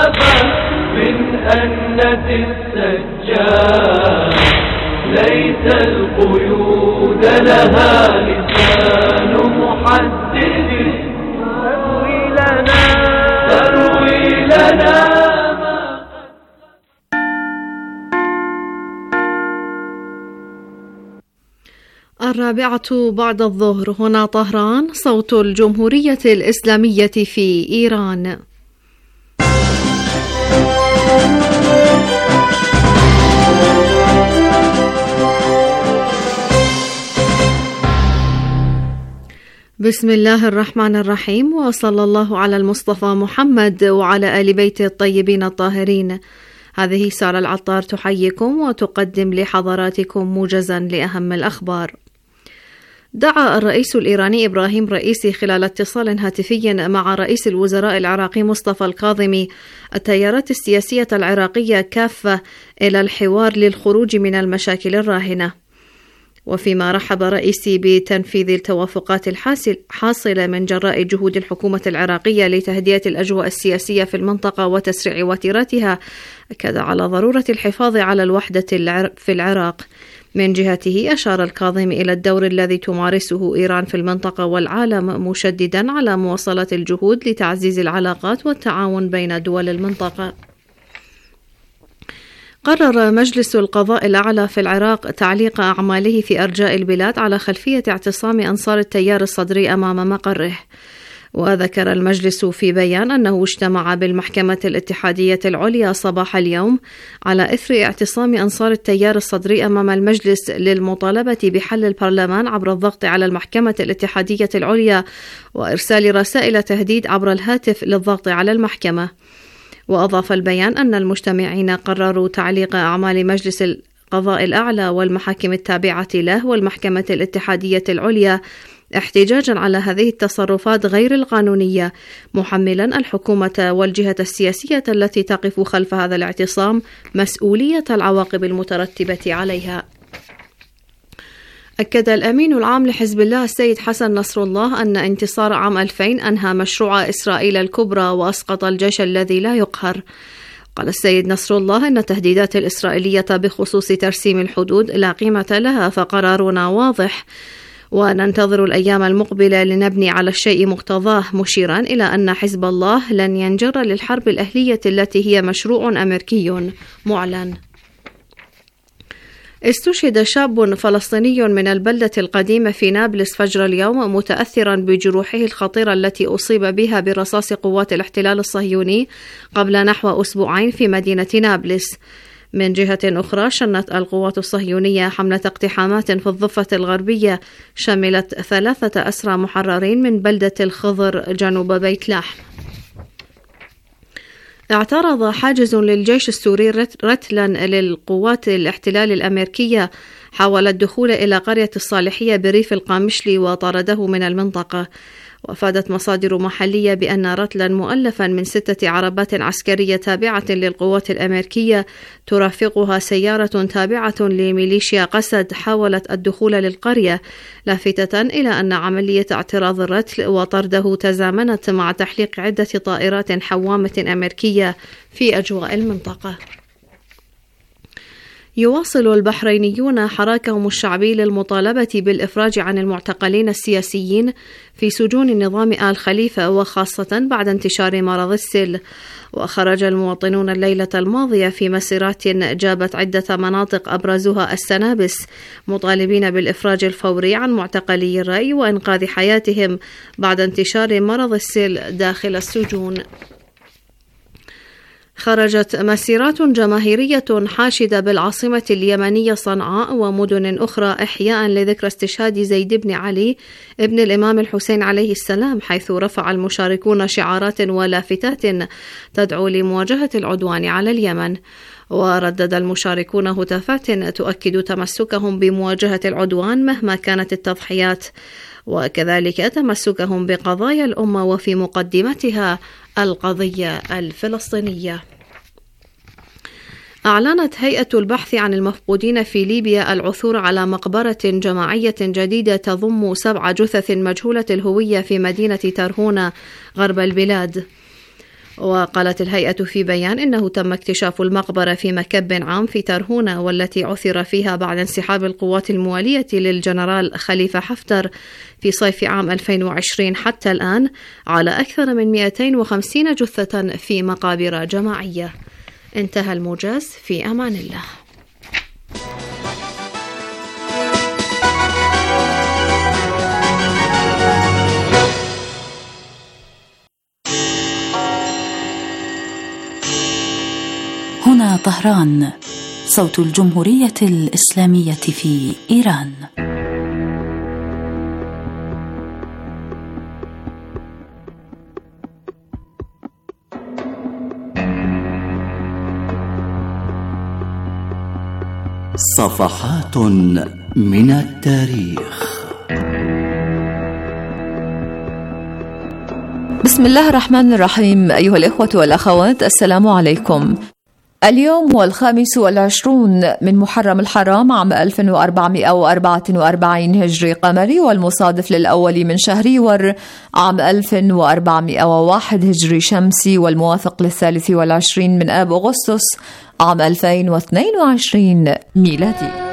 هابت من أنة السجاد، ليس القيود لها لسان محدد تروي لنا. الرابعة بعد الظهر، هنا طهران، صوت الجمهورية الإسلامية في إيران. بسم الله الرحمن الرحيم، وصلى الله على المصطفى محمد وعلى آل بيته الطيبين الطاهرين. هذه سارة العطار تحييكم وتقدم لحضراتكم موجزا لأهم الأخبار. دعا الرئيس الإيراني إبراهيم رئيسي خلال اتصال هاتفي مع رئيس الوزراء العراقي مصطفى الكاظمي التيارات السياسية العراقية كافة إلى الحوار للخروج من المشاكل الراهنة. وفيما رحب رئيسي بتنفيذ التوافقات الحاصلة من جراء جهود الحكومة العراقية لتهدئة الأجواء السياسية في المنطقة وتسريع وتيرتها، أكد على ضرورة الحفاظ على الوحدة في العراق. من جهته أشار الكاظمي إلى الدور الذي تمارسه إيران في المنطقة والعالم، مشددا على مواصلة الجهود لتعزيز العلاقات والتعاون بين دول المنطقة. قرر مجلس القضاء الأعلى في العراق تعليق أعماله في أرجاء البلاد على خلفية اعتصام أنصار التيار الصدري أمام مقره. وذكر المجلس في بيان أنه اجتمع بالمحكمة الاتحادية العليا صباح اليوم على إثر اعتصام أنصار التيار الصدري أمام المجلس للمطالبة بحل البرلمان عبر الضغط على المحكمة الاتحادية العليا وإرسال رسائل تهديد عبر الهاتف للضغط على المحكمة. وأضاف البيان أن المجتمعين قرروا تعليق أعمال مجلس القضاء الأعلى والمحاكم التابعة له والمحكمة الاتحادية العليا احتجاجا على هذه التصرفات غير القانونية، محملا الحكومة والجهة السياسية التي تقف خلف هذا الاعتصام مسؤولية العواقب المترتبة عليها. أكد الأمين العام لحزب الله السيد حسن نصر الله أن انتصار عام 2000 أنهى مشروع إسرائيل الكبرى وأسقط الجيش الذي لا يقهر. قال السيد نصر الله أن التهديدات الإسرائيلية بخصوص ترسيم الحدود لا قيمة لها، فقرارنا واضح وننتظر الأيام المقبلة لنبني على الشيء مقتضاه، مشيرا إلى أن حزب الله لن ينجر للحرب الأهلية التي هي مشروع أمريكي معلن. استشهد شاب فلسطيني من البلدة القديمة في نابلس فجر اليوم متأثرا بجروحه الخطيرة التي أصيب بها برصاص قوات الاحتلال الصهيوني قبل نحو أسبوعين في مدينة نابلس. من جهة أخرى، شنت القوات الصهيونية حملة اقتحامات في الضفة الغربية شملت 3 أسرى محررين من بلدة الخضر جنوب بيت لحم. اعترض حاجز للجيش السوري رتلا للقوات الاحتلال الأمريكية حاول الدخول إلى قرية الصالحية بريف القامشلي وطرده من المنطقة. وأفادت مصادر محلية بأن رتلا مؤلفا من 6 عربات عسكرية تابعة للقوات الأمريكية ترافقها سيارة تابعة لميليشيا قسد حاولت الدخول للقرية، لافتة إلى أن عملية اعتراض الرتل وطرده تزامنت مع تحليق عدة طائرات حوامة أمريكية في أجواء المنطقة. يواصل البحرينيون حراكهم الشعبي للمطالبة بالإفراج عن المعتقلين السياسيين في سجون النظام آل خليفة، وخاصة بعد انتشار مرض السل. وخرج المواطنون الليلة الماضية في مسيرات جابت عدة مناطق أبرزها السنابس، مطالبين بالإفراج الفوري عن معتقلي الرأي وإنقاذ حياتهم بعد انتشار مرض السل داخل السجون. خرجت مسيرات جماهيرية حاشدة بالعاصمة اليمنية صنعاء ومدن أخرى إحياء لذكرى استشهاد زيد بن علي ابن الإمام الحسين عليه السلام، حيث رفع المشاركون شعارات ولافتات تدعو لمواجهة العدوان على اليمن. وردد المشاركون هتافات تؤكد تمسكهم بمواجهة العدوان مهما كانت التضحيات، وكذلك تمسكهم بقضايا الأمة وفي مقدمتها القضية الفلسطينية. أعلنت هيئة البحث عن المفقودين في ليبيا العثور على مقبرة جماعية جديدة تضم 7 جثث مجهولة الهوية في مدينة ترهونة غرب البلاد. وقالت الهيئة في بيان إنه تم اكتشاف المقبرة في مكب عام في ترهونة، والتي عثر فيها بعد انسحاب القوات الموالية للجنرال خليفة حفتر في صيف عام 2020 حتى الآن على أكثر من 250 جثة في مقابر جماعية. انتهى الموجز، في أمان الله. هنا طهران، صوت الجمهورية الإسلامية في إيران. صفحات من التاريخ. بسم الله الرحمن الرحيم. أيها الإخوة والأخوات، السلام عليكم. اليوم هو 25 من محرم الحرام عام 1444 هجري قمري، والمصادف للأول من شهر يور عام 1401 هجري شمسي، والموافق ل23 من آب أغسطس عام 2022 ميلادي.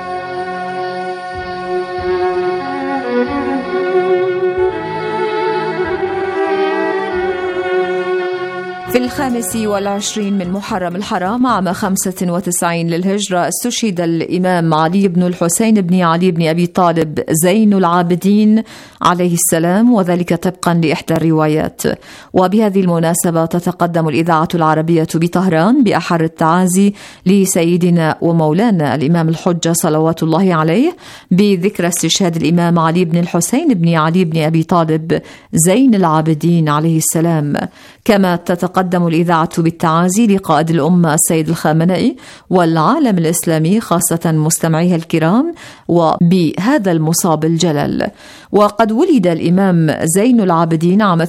في 25 من محرم الحرام عام 95 للهجرة استشهد الإمام علي بن الحسين بن علي بن أبي طالب زين العابدين عليه السلام، وذلك طبقا لإحدى الروايات. وبهذه المناسبة تتقدم الإذاعة العربية بطهران بأحر التعازي لسيدنا ومولانا الإمام الحجة صلوات الله عليه بذكرى استشهاد الإمام علي بن الحسين بن علي بن أبي طالب زين العابدين عليه السلام. كما تتقدم الإذاعة بالتعازي لقائد الأمة السيد الخامنئي والعالم الإسلامي خاصة مستمعيها الكرام وبهذا المصاب الجلل. وقد ولد الإمام زين العابدين عام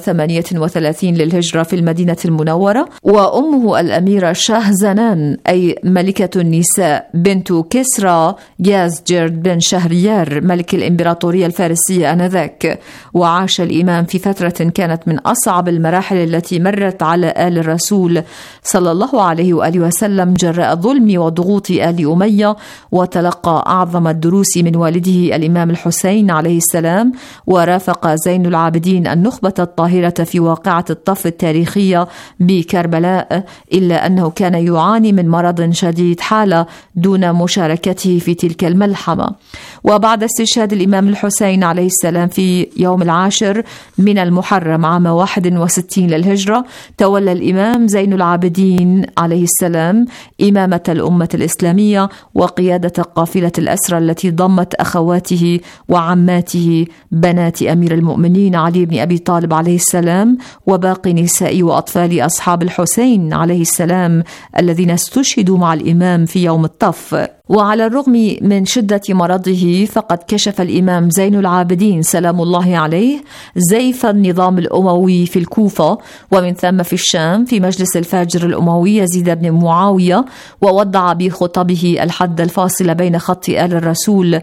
38 للهجرة في المدينة المنورة، وأمه الأميرة شاهزنان أي ملكة النساء بنت كسرى يازجرد بن شهريار ملك الإمبراطورية الفارسية آنذاك. وعاش الإمام في فترة كانت من أصعب المراحل التي مرت على آل الرسول صلى الله عليه وآله وسلم جراء ظلم وضغوط آل أمية، وتلقى أعظم الدروس من والده الإمام الحسين عليه السلام. ورافق زين العابدين النخبة الطاهرة في واقعة الطف التاريخية بكربلاء، إلا أنه كان يعاني من مرض شديد حال دون مشاركته في تلك الملحمة. وبعد استشهاد الإمام الحسين عليه السلام في يوم 10 من المحرم عام 61 للهجرة، تولى الإمام زين العابدين عليه السلام إمامة الأمة الإسلامية وقيادة قافلة الأسرى التي ضمت أخواته وعماته بنات أمير المؤمنين علي بن أبي طالب عليه السلام وباقي نساء وأطفال أصحاب الحسين عليه السلام الذين استشهدوا مع الإمام في يوم الطف. وعلى الرغم من شدة مرضه فقد كشف الإمام زين العابدين سلام الله عليه زيف النظام الأموي في الكوفة، ومن ثم في الشام في مجلس الفاجر الأموي يزيد بن معاوية، ووضع بخطبه الحد الفاصل بين خط آل الرسول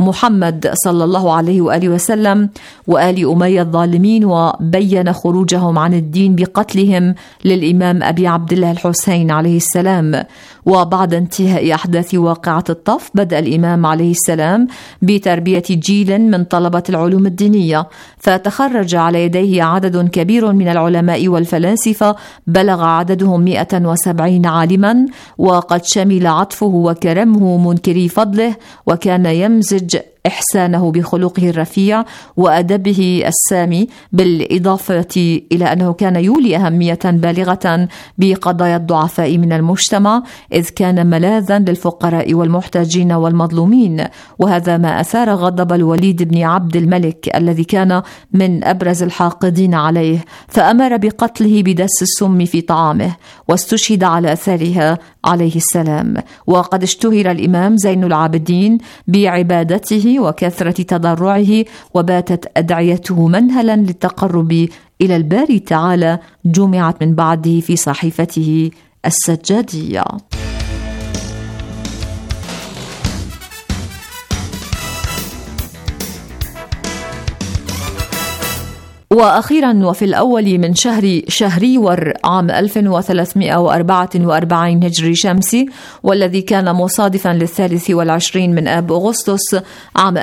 محمد صلى الله عليه وآله وسلم وآل أمية الظالمين، وبين خروجهم عن الدين بقتلهم للإمام أبي عبد الله الحسين عليه السلام. وبعد انتهاء أحداث واقعة الطف بدأ الإمام عليه السلام بتربية جيل من طلبة العلوم الدينية، فتخرج على يديه عدد كبير من العلماء والفلاسفة بلغ عددهم 170 عالما، وقد شمل عطفه وكرمه منكري فضله، وكان يمزج إحسانه بخلقه الرفيع وأدبه السامي، بالإضافة إلى أنه كان يولي أهمية بالغة بقضايا الضعفاء من المجتمع، إذ كان ملاذا للفقراء والمحتاجين والمظلومين. وهذا ما أثار غضب الوليد بن عبد الملك الذي كان من أبرز الحاقدين عليه، فأمر بقتله بدس السم في طعامه، واستشهد على أثرها عليه السلام. وقد اشتهر الإمام زين العابدين بعبادته وكثرة تضرعه، وباتت أدعيته منهلا للتقرب إلى الباري تعالى، جمعت من بعده في صحيفته السجادية. وأخيرا وفي الأول من شهر شهريور عام 1344 هجري شمسي، والذي كان مصادفا لل23 من آب أغسطس عام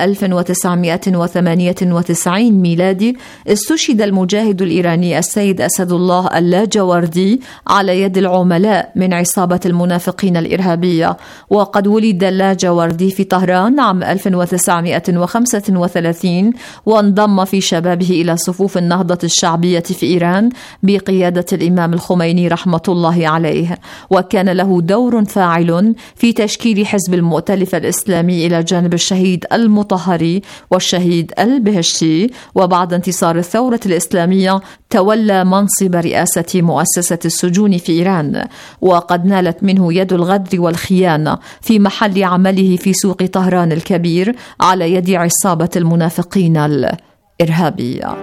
1998 ميلادي، استشهد المجاهد الإيراني السيد أسد الله اللاجوردي على يد العملاء من عصابة المنافقين الإرهابية. وقد ولد اللاجوردي في طهران عام 1935، وانضم في شبابه إلى صفوف النهضة الشعبية في إيران بقيادة الإمام الخميني رحمة الله عليه، وكان له دور فاعل في تشكيل حزب المؤتلف الإسلامي إلى جانب الشهيد المطهري والشهيد البهشتي. وبعد انتصار الثورة الإسلامية تولى منصب رئاسة مؤسسة السجون في إيران، وقد نالت منه يد الغدر والخيانة في محل عمله في سوق طهران الكبير على يد عصابة المنافقين الإرهابية.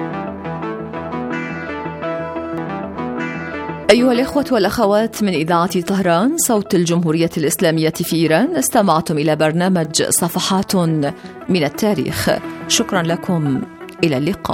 أيها الإخوة والأخوات من إذاعة طهران صوت الجمهورية الإسلامية في إيران، استمعتم إلى برنامج صفحات من التاريخ. شكرا لكم، إلى اللقاء.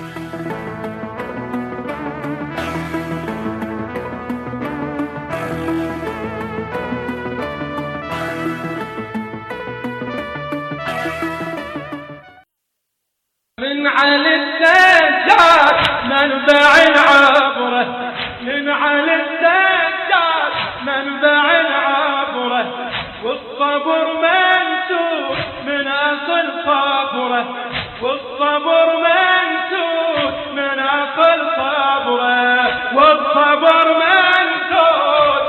من علي السجاد منبع العبرة، من علي السجاد منبع العبرة، والصبر منسوب من أصل صبرة، والصبر منسوب من أصل صبرة، والصبر منسوب،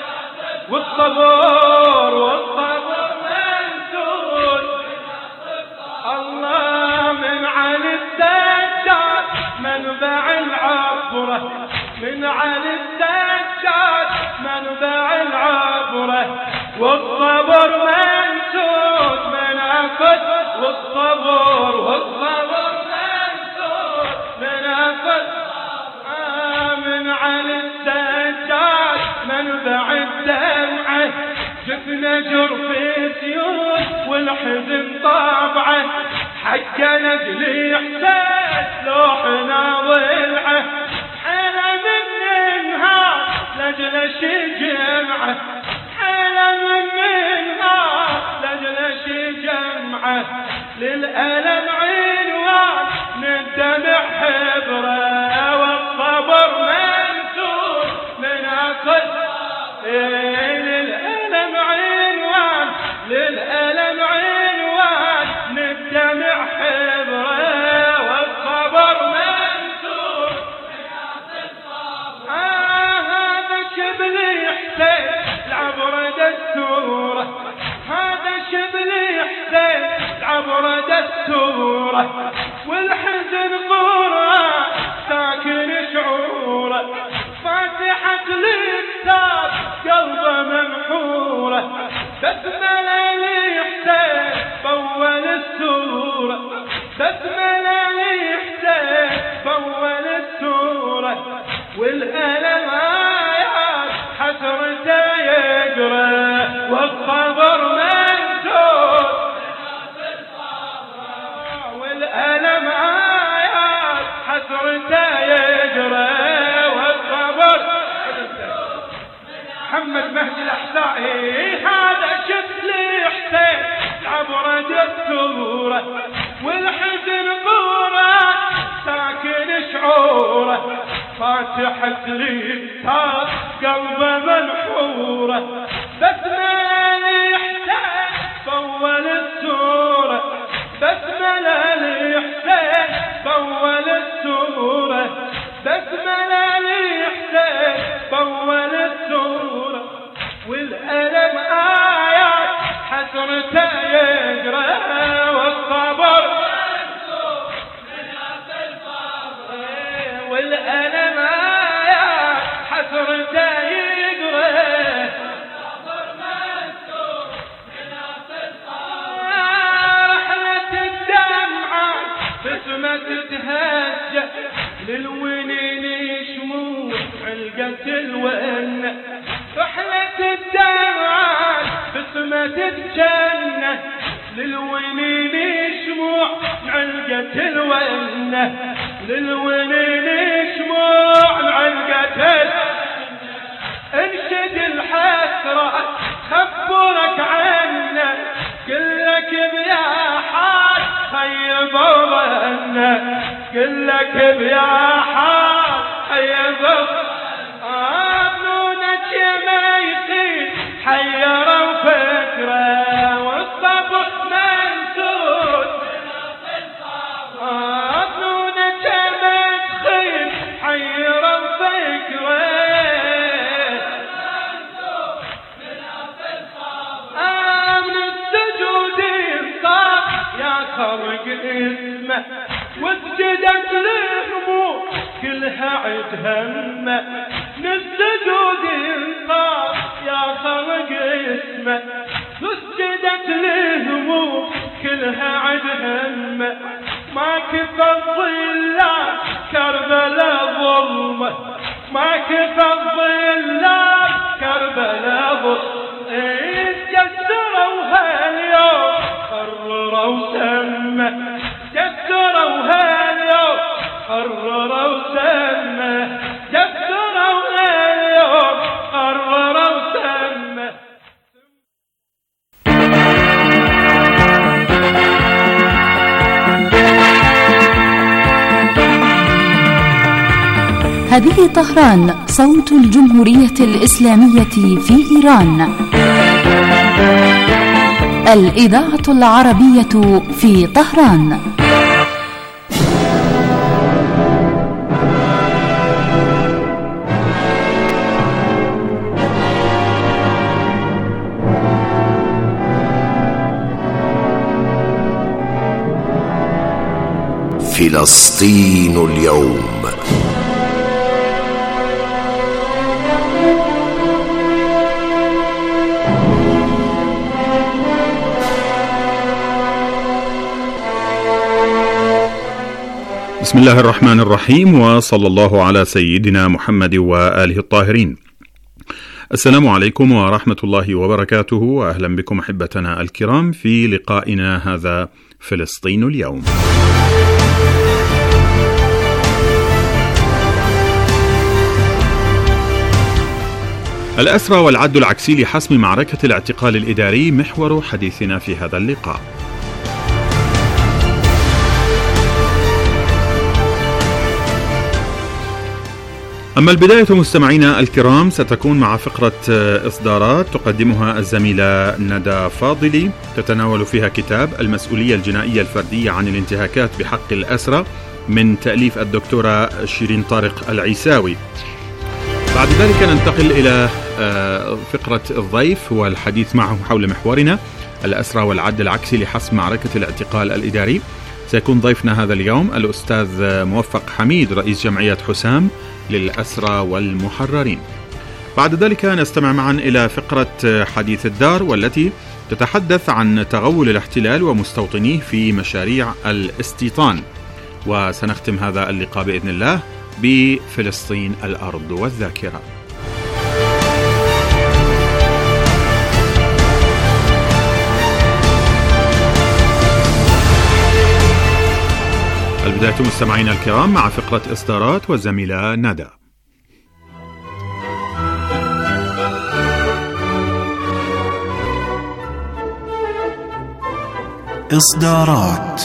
والصبر منسوب. الله من علي السجاد منبع العبرة، من علي السجاد منبع العبرة، والصبر منسوب من أصل، والصبر منسوب من أصل. من علي السجاد منبع الدمعة، جفنا جرفي سيوف والحزن طابعه، حق نجلي احساس لوحنا ضلعه، حنا من نهار لجل شي جمعه، حنا من نهار لجل شي جمعه، للألم عنوان للدمع حبره، والصبر منسوب من أصل. للألم عنوان، للألم عنوان للدمع حبره، والصبر منسوب من أصل. هذا شبلي حسين العبر دستوره، هذا شبلي حسين العبر دستوره، والحزن قرى ساكن شعوره، فاتحة للكتاب قلبه ممحوره، بسملة لحسين بول السورة، بسملة لحسين بول السورة، والألم آيات حسرته يقرأ، والصبر منسوب، والألم آيات حسرته يقرأ، والصبر. محمد مهدي الأحسائي هذا شكل حسين العبر دستوره، والحزن قوره ساكن شعوره، فاتحة للكتاب قلبه منحوره، بسملة لحسين بول السورة، بسملة لحسين بول السورة، بسملة لحسين بول السورة، والألم آيات حسرته يقرأ، والصبر منسوب من أصل صبره، والألم آيات حسرته يقرأ، والصبر منسوب من أصل صبره. رحلة الدمعة بسمة تهجأ للونين شموع علقة الونة، رحلة الدمعة بسمة تتجنة للونين شموع علقة الونة، للونين شموع مع القتل انشد الحسرة خبرك عنه قلك بيا حال خيبوا ظنه قلك بيا حال خيبوا ظنونك ما يخيل حيروا فكره والصبر منسود ظنونك ما تخيل حيروا فكره خرق اسمه واسجدت لهمه كلها عد همه نسجد انصار يا خرق اسمه واسجدت لهمه كلها عد همه ما كفى الظلام كربلاء ظلمه ما كفى الظلام كربلاء ظلمه جسروها اليوم قرروا سمه جسروها اليوم قرروا سمه جسروها اليوم قرروا سمه. هذه طهران صوت الجمهورية الإسلامية في إيران. الإذاعة العربية في طهران. فلسطين اليوم. بسم الله الرحمن الرحيم، وصلى الله على سيدنا محمد وآله الطاهرين. السلام عليكم ورحمة الله وبركاته، وأهلا بكم أحبتنا الكرام في لقائنا هذا فلسطين اليوم. الأسرى والعد العكسي لحسم معركة الاعتقال الإداري محور حديثنا في هذا اللقاء. أما البداية مستمعينا الكرام ستكون مع فقرة إصدارات تقدمها الزميلة ندى فاضلي، تتناول فيها كتاب المسؤولية الجنائية الفردية عن الانتهاكات بحق الأسرى من تأليف الدكتورة شيرين طارق العيساوي. بعد ذلك ننتقل إلى فقرة الضيف والحديث معه حول محورنا الأسرى والعد العكسي لحسم معركة الاعتقال الإداري. سيكون ضيفنا هذا اليوم الأستاذ موفق حميد رئيس جمعية حسام للأسرى والمحررين. بعد ذلك نستمع معا إلى فقرة حديث الدار، والتي تتحدث عن تغول الاحتلال ومستوطنيه في مشاريع الاستيطان. وسنختم هذا اللقاء بإذن الله بفلسطين الأرض والذاكرة. البداية مستمعينا الكرام مع فقرة إصدارات والزميلة ندى. إصدارات.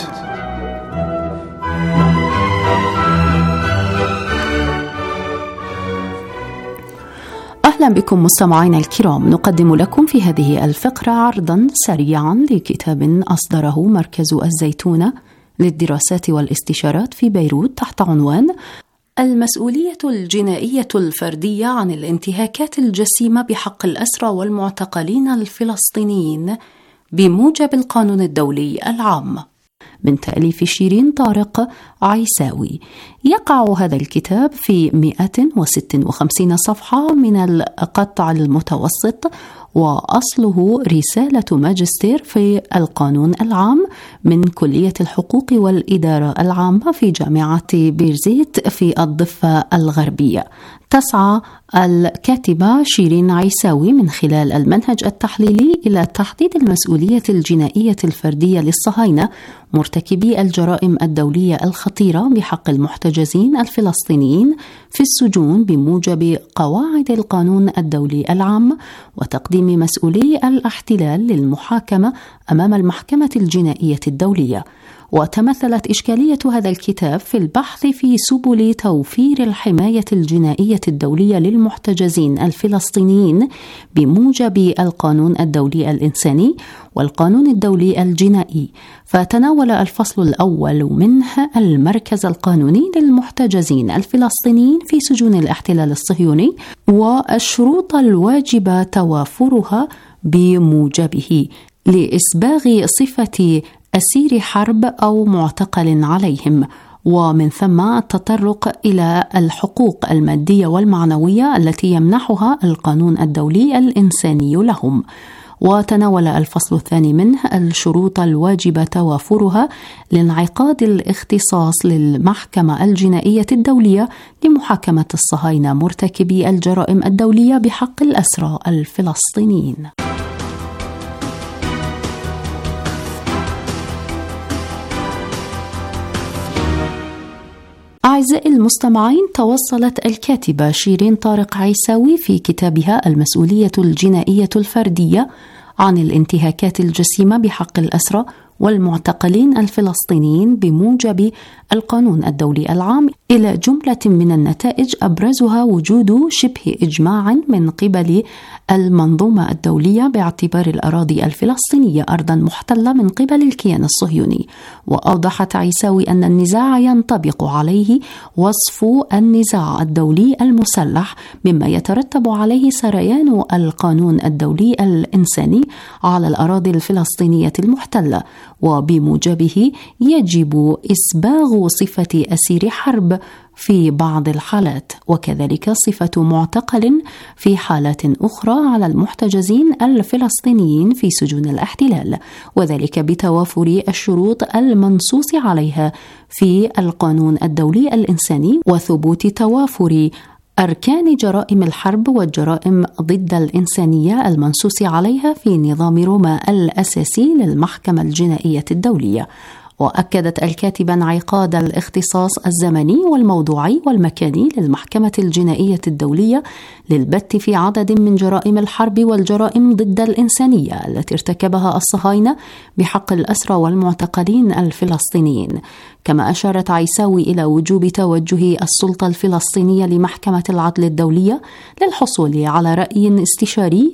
أهلا بكم مستمعينا الكرام. نقدم لكم في هذه الفقرة عرضا سريعا لكتاب أصدره مركز الزيتونة للدراسات والاستشارات في بيروت تحت عنوان المسؤولية الجنائية الفردية عن الانتهاكات الجسيمة بحق الأسرى والمعتقلين الفلسطينيين بموجب القانون الدولي العام، من تأليف شيرين طارق عيساوي. يقع هذا الكتاب في 156 صفحة من القطع المتوسط، وأصله رسالة ماجستير في القانون العام من كلية الحقوق والإدارة العامة في جامعة بيرزيت في الضفة الغربية. تسعى الكاتبة شيرين عيساوي من خلال المنهج التحليلي إلى تحديد المسؤولية الجنائية الفردية للصهاينة مرتكبي الجرائم الدولية الخطيرة بحق المحتجزين الفلسطينيين في السجون بموجب قواعد القانون الدولي العام، وتقديم مسؤولي الاحتلال للمحاكمة أمام المحكمة الجنائية الدولية. وتمثلت إشكالية هذا الكتاب في البحث في سبل توفير الحماية الجنائية الدولية للمحتجزين الفلسطينيين بموجب القانون الدولي الإنساني والقانون الدولي الجنائي. فتناول الفصل الأول منه المركز القانوني للمحتجزين الفلسطينيين في سجون الاحتلال الصهيوني والشروط الواجب توافرها بموجبه لإسباغ صفة أسير حرب أو معتقل عليهم، ومن ثم التطرق إلى الحقوق المادية والمعنوية التي يمنحها القانون الدولي الإنساني لهم. وتناول الفصل الثاني منه الشروط الواجب توافرها لانعقاد الاختصاص للمحكمة الجنائية الدولية لمحاكمة الصهاينة مرتكبي الجرائم الدولية بحق الأسرى الفلسطينيين. أعزائي المستمعين، توصلت الكاتبة شيرين طارق عيساوي في كتابها المسؤولية الجنائية الفردية عن الانتهاكات الجسيمة بحق الأسرى والمعتقلين الفلسطينيين بموجب القانون الدولي العام إلى جملة من النتائج أبرزها وجود شبه إجماع من قبل المنظومة الدولية باعتبار الأراضي الفلسطينية أرضا محتلة من قبل الكيان الصهيوني. وأوضحت عيساوي أن النزاع ينطبق عليه وصف النزاع الدولي المسلح، مما يترتب عليه سريان القانون الدولي الإنساني على الأراضي الفلسطينية المحتلة، وبموجبه يجب إسباغ صفة أسير حرب في بعض الحالات، وكذلك صفة معتقل في حالات أخرى على المحتجزين الفلسطينيين في سجون الاحتلال، وذلك بتوافر الشروط المنصوص عليها في القانون الدولي الإنساني وثبوت توافر أركان جرائم الحرب والجرائم ضد الإنسانية المنصوص عليها في نظام روما الأساسي للمحكمة الجنائية الدولية. وأكدت الكاتبة انعقاد الاختصاص الزمني والموضوعي والمكاني للمحكمة الجنائية الدولية للبت في عدد من جرائم الحرب والجرائم ضد الإنسانية التي ارتكبها الصهاينة بحق الأسرى والمعتقلين الفلسطينيين. كما أشارت عيساوي إلى وجوب توجه السلطة الفلسطينية لمحكمة العدل الدولية للحصول على رأي استشاري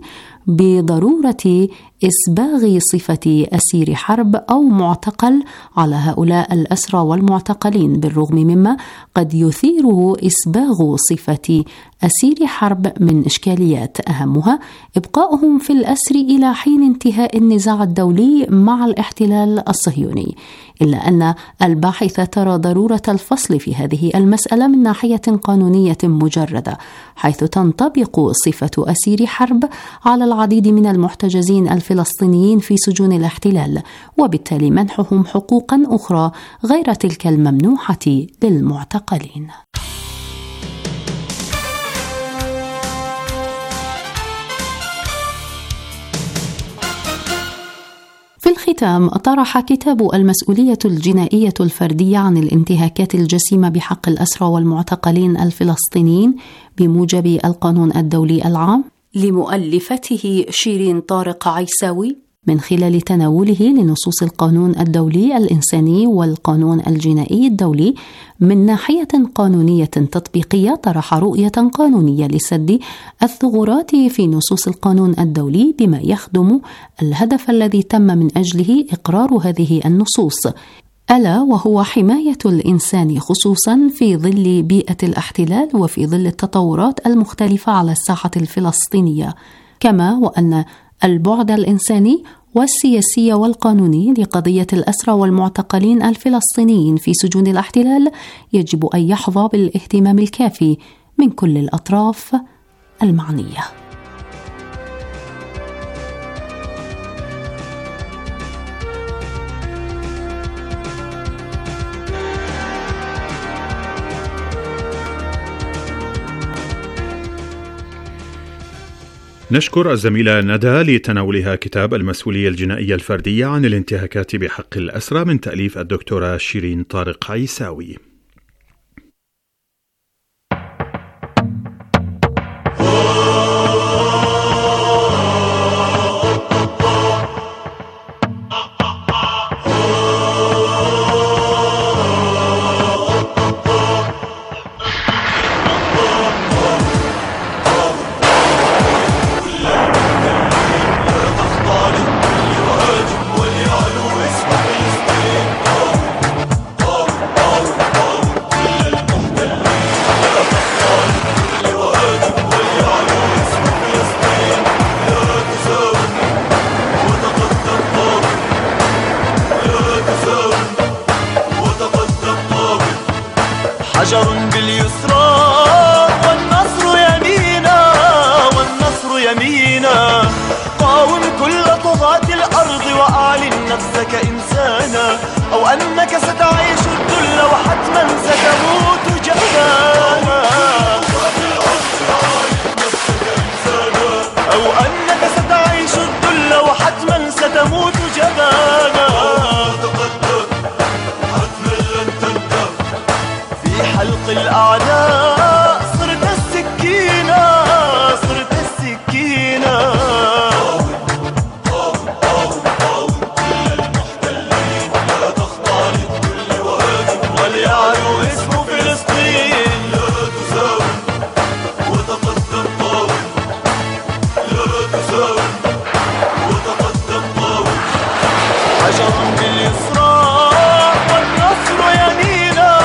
بضرورة إسباغ صفة أسير حرب أو معتقل على هؤلاء الأسرى والمعتقلين، بالرغم مما قد يثيره إسباغ صفة أسير حرب من إشكاليات، أهمها إبقاؤهم في الأسر إلى حين انتهاء النزاع الدولي مع الاحتلال الصهيوني. إلا أن الباحثة ترى ضرورة الفصل في هذه المسألة من ناحية قانونية مجردة، حيث تنطبق صفة أسير حرب على العديد من المحتجزين الفلسطينيين في سجون الاحتلال، وبالتالي منحهم حقوقا أخرى غير تلك الممنوحة للمعتقلين. في الختام، طرح كتاب المسؤولية الجنائية الفردية عن الانتهاكات الجسيمة بحق الأسرى والمعتقلين الفلسطينيين بموجب القانون الدولي العام لمؤلفته شيرين طارق عيساوي من خلال تناوله لنصوص القانون الدولي الإنساني والقانون الجنائي الدولي من ناحية قانونية تطبيقية. طرح رؤية قانونية لسد الثغرات في نصوص القانون الدولي بما يخدم الهدف الذي تم من أجله إقرار هذه النصوص، ألا وهو حماية الإنسان خصوصا في ظل بيئة الاحتلال وفي ظل التطورات المختلفة على الساحة الفلسطينية، كما وأن البعد الإنساني والسياسي والقانوني لقضية الأسرى والمعتقلين الفلسطينيين في سجون الاحتلال يجب أن يحظى بالاهتمام الكافي من كل الأطراف المعنية. نشكر الزميلة ندى لتناولها كتاب المسؤولية الجنائية الفردية عن الانتهاكات بحق الأسرى من تأليف الدكتورة شيرين طارق عيساوي. حجر باليسرى والنصر يمينا والنصر يمينا، قاوم كل طغاة الأرض وأعلن نفسك إنسانا، أو أنك ستعيش الذل وحتما ستموت جبانا، أو أنك ستعيش الذل وحتما ستموت جبانا. حلق الأعداء صرت السكينة صرت السكينة، كل المحتلين لا تخضع للذل وهاجم، وليعلو اسم فلسطين لا تساوم وتقدم قاوم، لا تساوم وتقدم قاوم. حجر باليسرى والنصر يمينا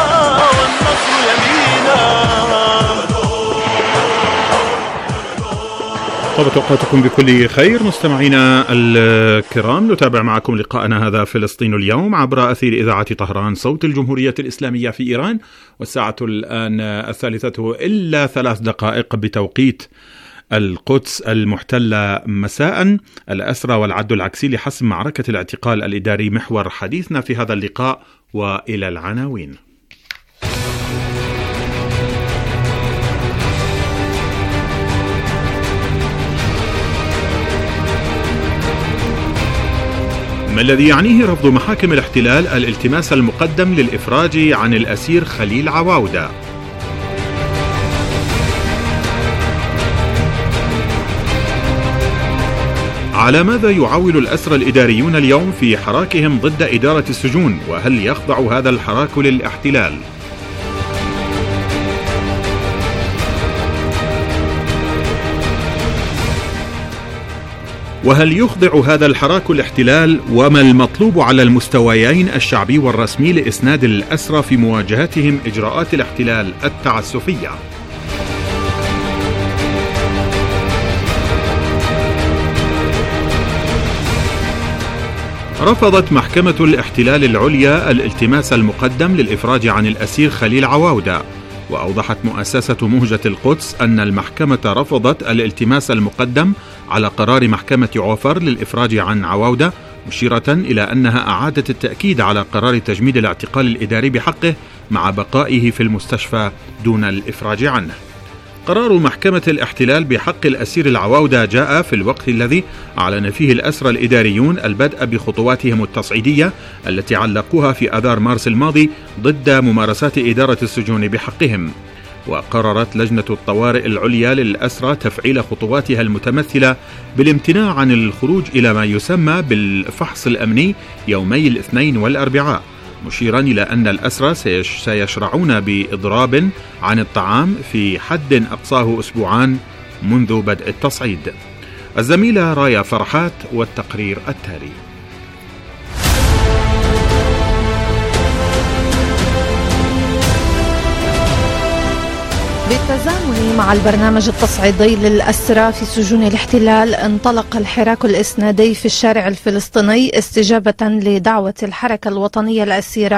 طابت أوقاتكم بكل خير مستمعينا الكرام. نتابع معكم لقاءنا هذا فلسطين اليوم عبر أثير إذاعة طهران صوت الجمهورية الإسلامية في إيران، والساعة الآن 3:03 بتوقيت القدس المحتلة مساء. الأسرى والعد العكسي لحسم معركة الاعتقال الإداري محور حديثنا في هذا اللقاء، وإلى العناوين. ما الذي يعنيه رفض محاكم الاحتلال الالتماس المقدم للإفراج عن الأسير خليل عواودة؟ على ماذا يعول الأسرى الإداريون اليوم في حراكهم ضد إدارة السجون؟ وهل يخضع هذا الحراك للاحتلال؟ وهل يخضع هذا الحراك الاحتلال؟ وما المطلوب على المستويين الشعبي والرسمي لإسناد الأسرى في مواجهتهم إجراءات الاحتلال التعسفية؟ رفضت محكمة الاحتلال العليا الالتماس المقدم للإفراج عن الأسير خليل عواودة، وأوضحت مؤسسة مهجة القدس أن المحكمة رفضت الالتماس المقدم على قرار محكمة عوفر للإفراج عن عواودة، مشيرة إلى أنها أعادت التأكيد على قرار تجميد الاعتقال الإداري بحقه مع بقائه في المستشفى دون الإفراج عنه. قرار محكمة الاحتلال بحق الأسير العواودة جاء في الوقت الذي أعلن فيه الأسرى الإداريون البدء بخطواتهم التصعيدية التي علقوها في آذار مارس الماضي ضد ممارسات إدارة السجون بحقهم. وقررت لجنة الطوارئ العليا للأسرى تفعيل خطواتها المتمثلة بالامتناع عن الخروج إلى ما يسمى بالفحص الأمني يومي الاثنين والأربعاء، مشيرا إلى أن الأسرى سيشرعون بإضراب عن الطعام في حد أقصاه أسبوعان منذ بدء التصعيد. الزميلة رايا فرحات والتقرير التالي. بالتزامن مع البرنامج التصعيدي للأسرى في سجون الاحتلال، انطلق الحراك الإسنادي في الشارع الفلسطيني استجابة لدعوة الحركة الوطنية الأسيرة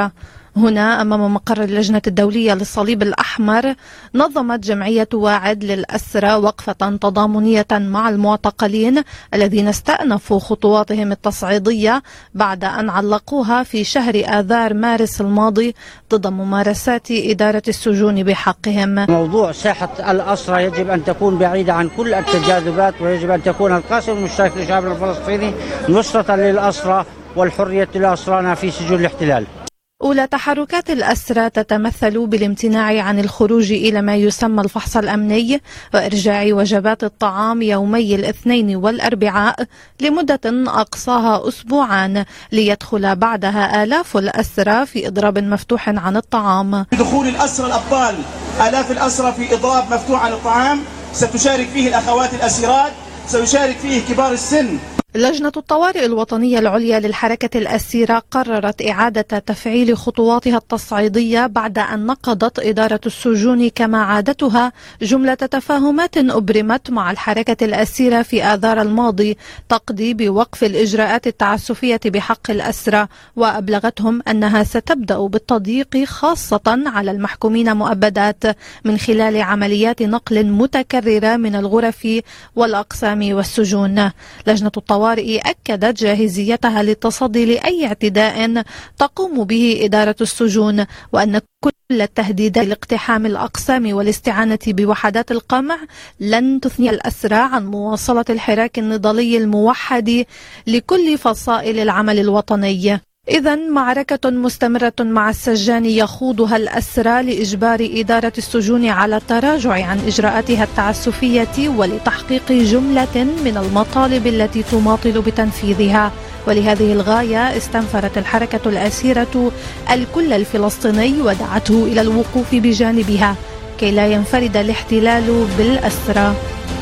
هنا أمام مقر اللجنة الدولية للصليب الأحمر نظمت جمعية واعد للأسرى وقفة تضامنية مع المعتقلين الذين استأنفوا خطواتهم التصعيدية بعد أن علقوها في شهر آذار مارس الماضي ضد ممارسات إدارة السجون بحقهم. موضوع ساحة الأسرى يجب أن تكون بعيدة عن كل التجاذبات، ويجب أن تكون القاسم المشترك للشعب الفلسطيني نصرة للأسرى والحرية لأسرانا في سجون الاحتلال. أولى تحركات الأسرى تتمثل بالامتناع عن الخروج إلى ما يسمى الفحص الأمني وإرجاع وجبات الطعام يومي الاثنين والأربعاء لمدة أقصاها أسبوعان، ليدخل بعدها آلاف الأسرى في إضراب مفتوح عن الطعام. دخول الأسرى الأبطال آلاف الأسرى في إضراب مفتوح عن الطعام ستشارك فيه الأخوات الأسيرات، سيشارك فيه كبار السن. لجنة الطوارئ الوطنية العليا للحركة الأسيرة قررت إعادة تفعيل خطواتها التصعيدية بعد أن نقضت إدارة السجون كما عادتها جملة تفاهمات أبرمت مع الحركة الأسيرة في آذار الماضي تقضي بوقف الإجراءات التعسفية بحق الأسرى، وأبلغتهم أنها ستبدأ بالتضييق خاصة على المحكومين مؤبدات من خلال عمليات نقل متكررة من الغرف والأقسام والسجون. لجنة الطوارئ أكدت جاهزيتها للتصدي لأي اعتداء تقوم به إدارة السجون، وأن كل التهديدات لاقتحام الأقسام والاستعانة بوحدات القمع لن تثني الأسرى عن مواصلة الحراك النضالي الموحد لكل فصائل العمل الوطني. إذن معركة مستمرة مع السجان يخوضها الأسرى لإجبار إدارة السجون على التراجع عن إجراءاتها التعسفية ولتحقيق جملة من المطالب التي تماطل بتنفيذها. ولهذه الغاية استنفرت الحركة الأسيرة الكل الفلسطيني ودعته إلى الوقوف بجانبها كي لا ينفرد الاحتلال بالأسرى.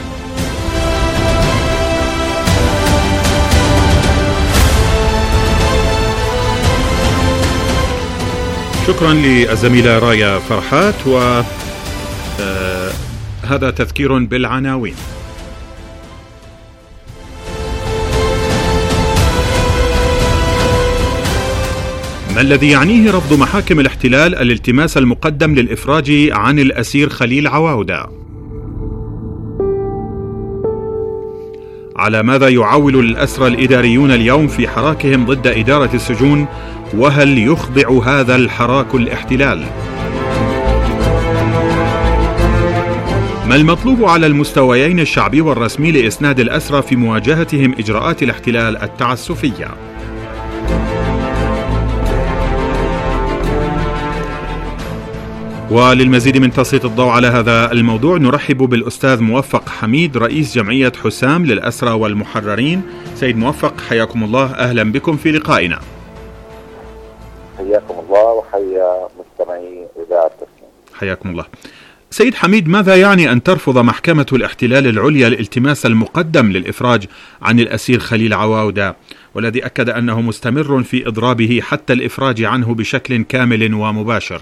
شكرا للزميلة رايا فرحات. وهذا تذكير بالعناوين. ما الذي يعنيه رفض محاكم الاحتلال الالتماس المقدم للإفراج عن الأسير خليل عواودة؟ على ماذا يعول الأسرى الإداريون اليوم في حراكهم ضد إدارة السجون؟ وهل يخضع هذا الحراك الاحتلال؟ ما المطلوب على المستويين الشعبي والرسمي لإسناد الأسرى في مواجهتهم إجراءات الاحتلال التعسفية؟ وللمزيد من تسليط الضوء على هذا الموضوع نرحب بالأستاذ موفق حميد رئيس جمعية حسام للأسرى والمحررين. سيد موفق حياكم الله، أهلا بكم في لقائنا. حياكم الله وحيا مستمعي إذاعة تسنيم. حياكم الله. سيد حميد، ماذا يعني أن ترفض محكمة الاحتلال العليا الالتماس المقدم للإفراج عن الأسير خليل عواودة، والذي أكد أنه مستمر في إضرابه حتى الإفراج عنه بشكل كامل ومباشر؟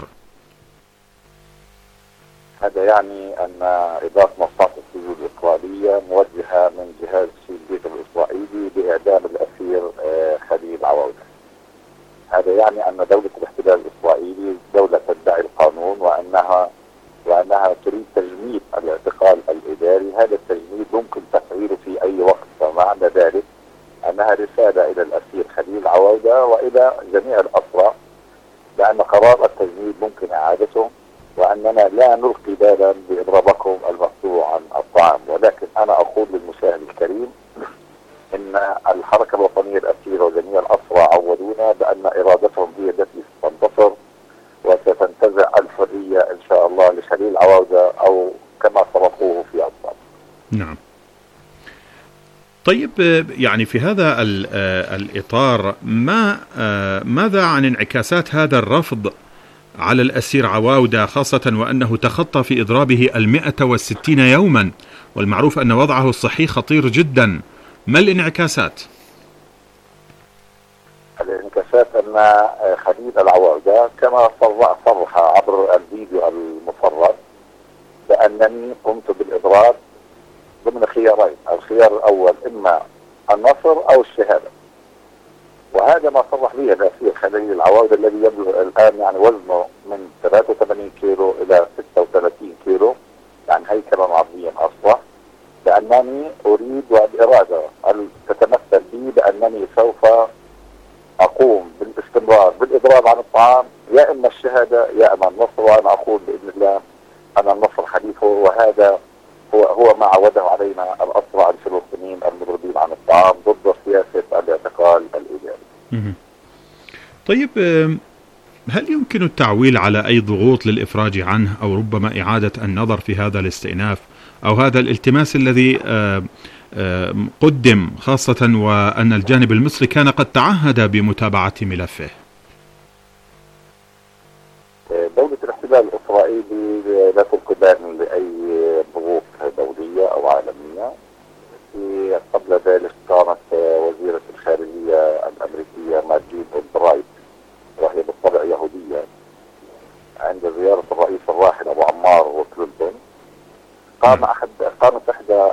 هذا يعني أن إدارة مصلحة السجون الإسرائيلية موجهة من جهاز البيت الإسرائيلي بإعدام الأسير خليل عواودة. هذا يعني أن دولة الاحتلال الإسرائيلي دولة تدعي القانون وأنها تريد تجميد الاعتقال الإداري. هذا التجميد ممكن تفعيله في أي وقت، فمعنى ذلك أنها رسالة إلى الأسير خليل عواودة وإلى جميع الأسرى بأن قرار التجميد ممكن إعادته، وأننا لا نلقي بالا بإضرابكم المفتوح عن الطعام. ولكن أنا أقول للمشاهد الكريم إن الحركة الوطنية الأسيرة وجميع الأسرى عودونا بأن إرادتهم هي التي ستنتصر وستنتزع الحرية إن شاء الله لخليل عواودة أو كما صرفوه في أطفال. نعم. طيب، يعني في هذا الإطار ماذا عن انعكاسات هذا الرفض على الأسير عواودة، خاصة وأنه تخطى في إضرابه 160 يوما، والمعروف أن وضعه الصحي خطير جدا؟ ما الانعكاسات؟ الانعكاسات أن خليل العواودة كما صرح عبر الفيديو المفرد بأنني قمت بالإضراب ضمن خيارين. الخيار الأول إما النصر أو الشهادة، وهذا ما صرح به الأسير خليل العواودة الذي يبلغ الآن يعني وزنه من 83 كيلو إلى 36 كيلو، يعني هيكلا عظيما أصبح، بأنني أريد والإرادة أن تتمثل بي بأنني سوف أقوم بالاستمرار بالإضراب عن الطعام، يا إما الشهادة يا إما النصر، وأنا أقول بإذن الله أن النصر حديثه، وهذا هو ما عوده علينا الأسرى الفلسطينيين المضربين عن الطعام ضد سياسة الاعتقال الإداري. طيب، هل يمكن التعويل على أي ضغوط للإفراج عنه أو ربما إعادة النظر في هذا الاستئناف أو هذا الالتماس الذي قدم، خاصة وأن الجانب المصري كان قد تعهد بمتابعة ملفه؟ دولة الاحتلال الإسرائيلي لا تلقي لأي ضغوط دولية أو عالمية. قبل ذلك كانت وزيرة الخارجية الأمريكية ماجيد أولبرايت، وهي بالطبع يهودية، عند زيارة الرئيس الراحل أبو عمار وكلينتون قامت إحدى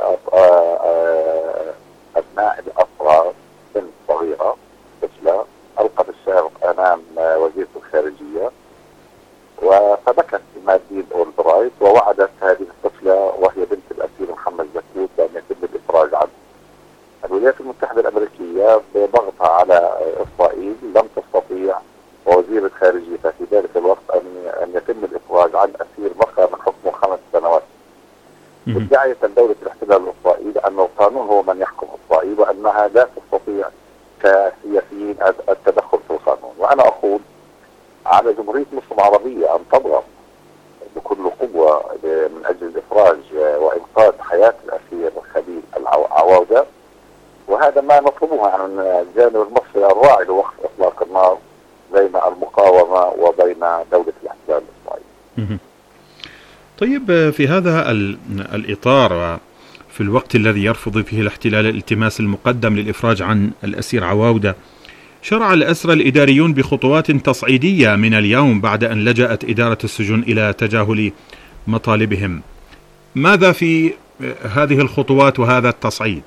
أبناء الأسرى بنت صغيرة طفلة ألقت الشارق أمام وزيرة الخارجية، فبكت ماجيد أولبرايت ووعدت هذه الطفلة وهي بنت الأسير محمد زكوت بأن يتم الإفراج عنه. الولايات المتحدة الأمريكية بضغطها على إسرائيل لم تستطيع، ووزير الخارجية في ذلك الوقت أن يتم الإفراج عن أسير بقى من حكمه 5 سنوات، ادعيت دولة الاحتلال الإسرائيلي أن القانون هو من يحكم إسرائيل وأنها لا تستطيع كسياسيين التدخل في القانون. وأنا أقول على جمهورية مصر العربية أن تضغط بكل قوة من أجل الإفراج وإنقاذ حياة الأسير خليل العواودة، وهذا ما نطلبه عن الجانب المصري الراعي لوقف إطلاق النار بين المقاومة وبين دولة الاحتلال الإسرائيلي. طيب، في هذا الإطار في الوقت الذي يرفض فيه الاحتلال الالتماس المقدم للإفراج عن الأسير عواودة، شرع الأسرى الإداريون بخطوات تصعيدية من اليوم بعد أن لجأت إدارة السجون إلى تجاهل مطالبهم. ماذا في هذه الخطوات وهذا التصعيد؟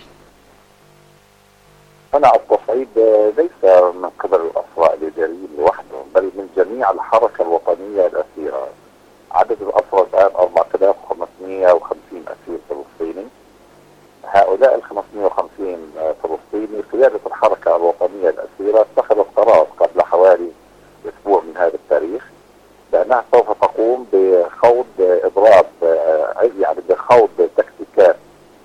التصعيد ليس من قبل الأسرى الإداريين لوحدهم، بل من جميع الحركة الوطنية الأسيرة. عدد الأسرى الآن 4550 أسير فلسطيني. هؤلاء ال 550 فلسطيني قيادة الحركة الوطنية الأسيرة اتخذت قرار قبل حوالي أسبوع من هذا التاريخ بأنها سوف تقوم بخوض إضراب، يعني بخوض تكتيكات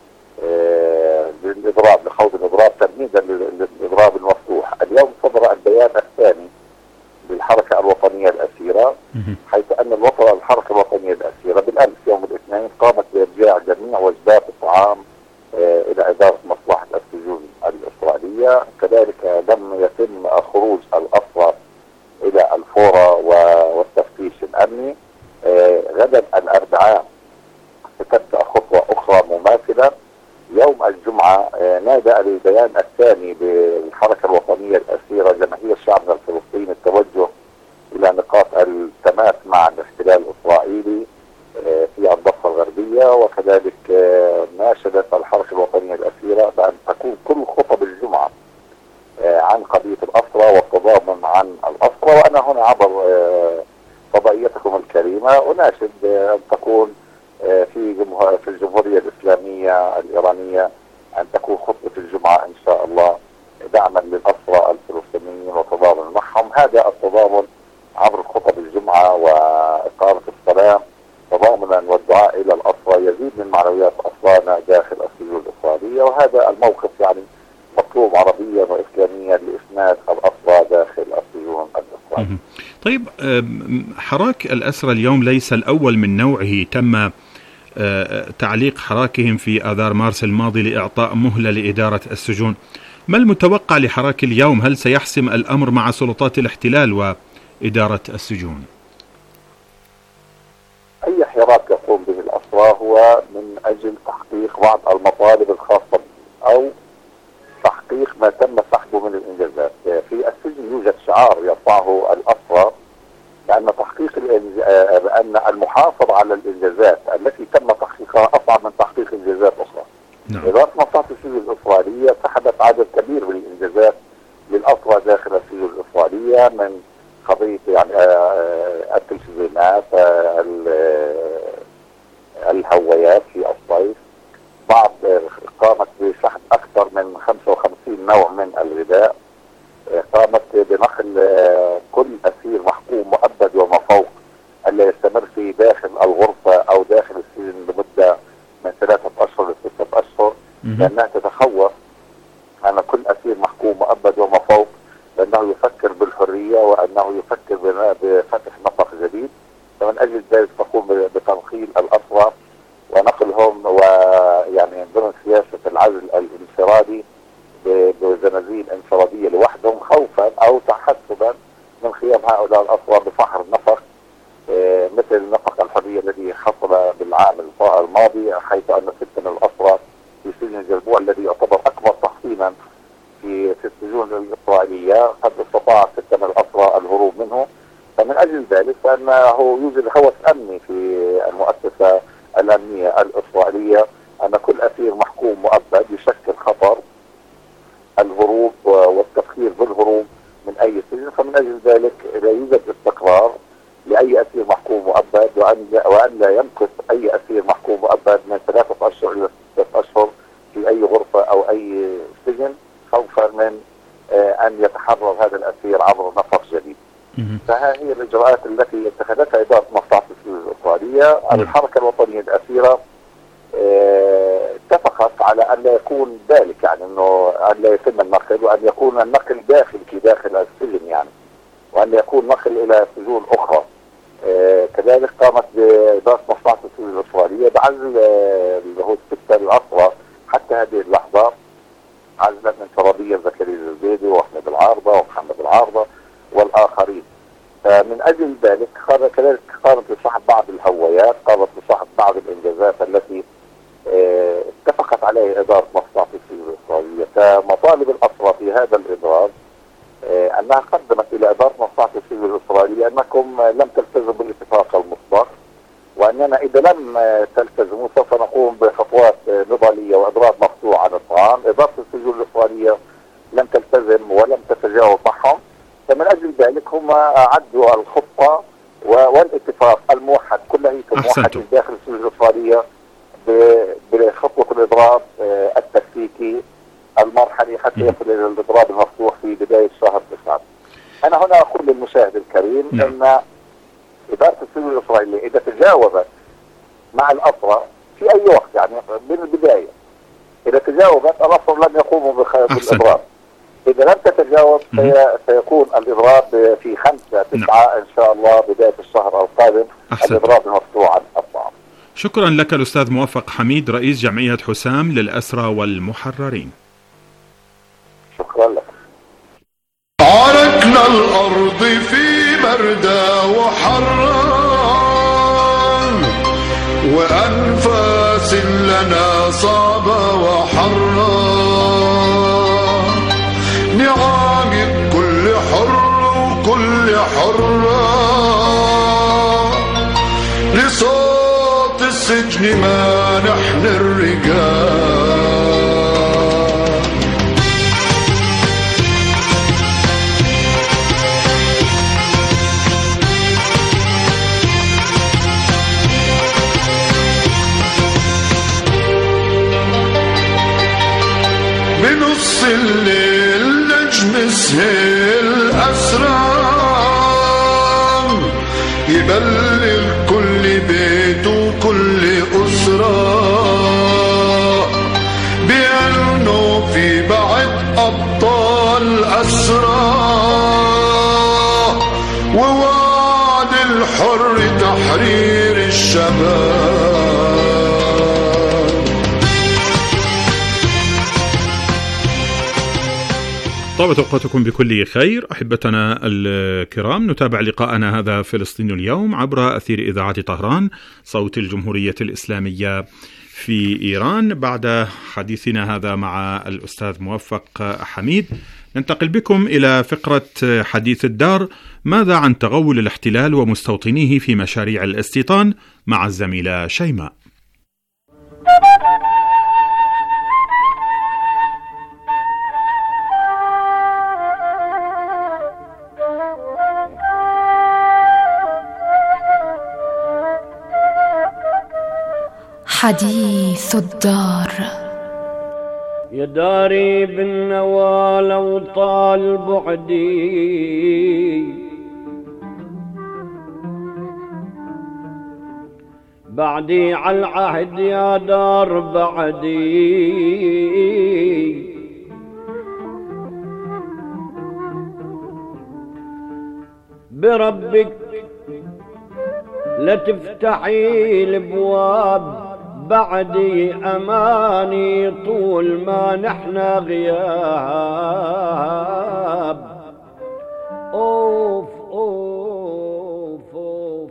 لخوض الإضراب تمهيدا للإضراب المفتوح. اليوم صدر البيان الثاني للحركة الوطنية الأسيرة، حيث أن الحركة الوطنية الأسيرة بالأمس يوم الاثنين قامت بإرجاع جميع وجبات الطعام إلى إدارة مصلحة السجون الإسرائيلية. كذلك لم يتم خروج الأسرى إلى الفورة والتفتيش الأمني. غدا الأربعاء ستبدأ خطوة أخرى مماثلة. يوم الجمعة نادى البيان الثاني بالحركة الوطنية الأسيرة جماهير شعبنا الفلسطيني التوجه إلى نقاط التماس مع الاحتلال الإسرائيلي في الضفة الغربية، وكذلك ناشدت الحركة الوطنية الأسيرة بأن تكون كل خطب الجمعة عن قضية الأسرى والتضامن عن الأسرى. وأنا هنا عبر فضائيتكم الكريمة أناشد أن تكون في الجمهورية الإسلامية الإيرانية أن تكون خطبة الجمعة إن شاء الله دعما للأسرى الفلسطينيين وتضامن معهم. هذا التضامن عبر خطب الجمعة وإقامة الصلاة تضامنا والدعاء إلى الأسرى يزيد من معنويات أسرانا داخل السجون الإسرائيلية، وهذا الموقف يعني مطلوب عربيا وإسلاميا لإسناد الأسرى داخل السجون الإسرائيلية. طيب، حراك الأسرى اليوم ليس الأول من نوعه، تم تعليق حراكهم في آذار مارس الماضي لإعطاء مهلة لإدارة السجون. ما المتوقع لحراك اليوم؟ هل سيحسم الأمر مع سلطات الاحتلال وإدارة السجون؟ أي حراك يقوم به الأسرى هو من أجل تحقيق بعض المطالب الخاصة أو تحقيق ما تم سحبه من الإنجازات. في السجن يوجد شعار يرفعه الأسرى بأن تحقيق بأن المحافظة على الإنجازات التي تم تحقيقها أصعب من تحقيق إنجازات أخرى. إدارة مصلحة السجون الإسرائيلية سحبت عدد كبير من الإنجازات للأسرى الإسرائيلية من قضية يعني التلفزيونات، الهوايات في الصيف. بعض قامت بسحب أكثر من 55 نوع من الغذاء. قامت بنقل كل أسير محكوم مؤبد وما فوق ألا يستمر في داخل الغرفة أو داخل السجن لمدة من 3 أشهر ل 6 أشهر، لأنها تتخوف أن كل أسير محكوم مؤبد وما فوق لأنه يفكر بالحرية وأنه يفكر بفتح نفق جديد. فمن أجل ذلك تقوم بتنقيل الأسرى ونقلهم ويعني ضمن سياسة العزل الانفرادي بزنازين انفرادية لوحدهم، خوفا أو تحسبا من خيام هؤلاء الأسرى بفحر النفق مثل نفق الحرية الذي حصل بالعام الماضي، حيث أن 6 من الأسرى في سجن الجلبوع الذي يعتبر أكبر تحصينا في السجون الإسرائيلية قد استطاع 6 من الأسرى الهروب منه. فمن أجل ذلك فإنه يوجد هوس أمني في المؤسسة الأمنية الإسرائيلية أن كل أسير محكوم مؤبد يشكل خطر الهروب والتفكير بالهروب من أي سجن. فمن أجل ذلك لا يوجد استقرار لأي أسير محكوم مؤبد، وأن لا يمكث أي أسير محكوم مؤبد من 3 أشهر إلى 6 أشهر في أي غرفة أو أي سجن، خوفا من أن يتحرر هذا الأسير عبر نفق جديد. فها هي الإجراءات التي اتخذتها إدارة مصلحة السجون الإسرائيلية. الحركة الوطنية الأسيرة اتفقت على أن لا يكون ذلك، يعني أنه أن لا يتم النقل، وأن يكون النقل داخل السجن يعني، وأن يكون نقل إلى سجون أخرى. كذلك قامت بإدارة مصلحة السجون الإسرائيلية بعزل اللي هو 6 الأسرى حتى هذه اللحظة، عزلا من فرضية زكريا الزبيدي وأحمد العارضة ومحمد العارضة والآخرين. من أجل ذلك كذلك قامت بسحب بعض الهوايات، قامت بسحب بعض الإنجازات التي اتفقت عليها إدارة مصلحة السجون الإسرائيلية. فمطالب الأسرى في هذا الإضراب أنها قدمت إلى إدارة مصلحة السجون الإسرائيلية أنكم لم تلتزموا بالاتفاق المسبق، وأننا إذا لم تلتزموا سوف نقوم بخطوات نضالية وإضراب مقطوع عن الطعام. إدارة السجون الإسرائيلية لم تلتزم ولم تتجاوز معهم، فمن أجل ذلك هم أعدوا الخطة والاتفاق الموحد، كل هيئة موحد داخل السجون الإسرائيلية بخطوة الإضراب التكتيكي المرحلي حتى يصل إلى الإضراب المفتوح في بداية شهر 9. أنا هنا أقول للمشاهد الكريم أن إدارة السجون الإسرائيلية إذا تجاوبت مع الأسرى في أي وقت، يعني من البداية إذا تجاوبت الأسرى لم يقوموا بالإضراب. إذا لم تتجاوب سيكون الإضراب في 5/9 إن شاء الله بداية الشهر القادم. الإضراب المفتوح عن الطعام. شكرا لك الأستاذ موفق حميد، رئيس جمعية حسام للأسرى والمحررين. شكرا لك. عركنا الأرض في بردة وحران، وأنفاس لنا صعبة وحران، نعم كل حر وكل حرة، لصوت السجن ما نحن الرجال. بنص الليل نجم سهل أسرار، يبلغ كل بيت وكل أسرة بأنه في بعد أبطال أسرى، ووعد الحر تحرير الشباب. طابت أوقاتكم بكل خير أحبتنا الكرام. نتابع لقاءنا هذا فلسطين اليوم عبر أثير إذاعة طهران صوت الجمهورية الإسلامية في إيران. بعد حديثنا هذا مع الأستاذ موفق حميد ننتقل بكم إلى فقرة حديث الدار. ماذا عن تغول الاحتلال ومستوطنيه في مشاريع الاستيطان مع الزميلة شيماء. حديث الدار. يا داري بالنوى لو طال بعدي، بعدي على العهد يا دار بعدي، بربك لا تفتحي الابواب بعدي، اماني طول ما نحنا غياب. اوف اوف اوف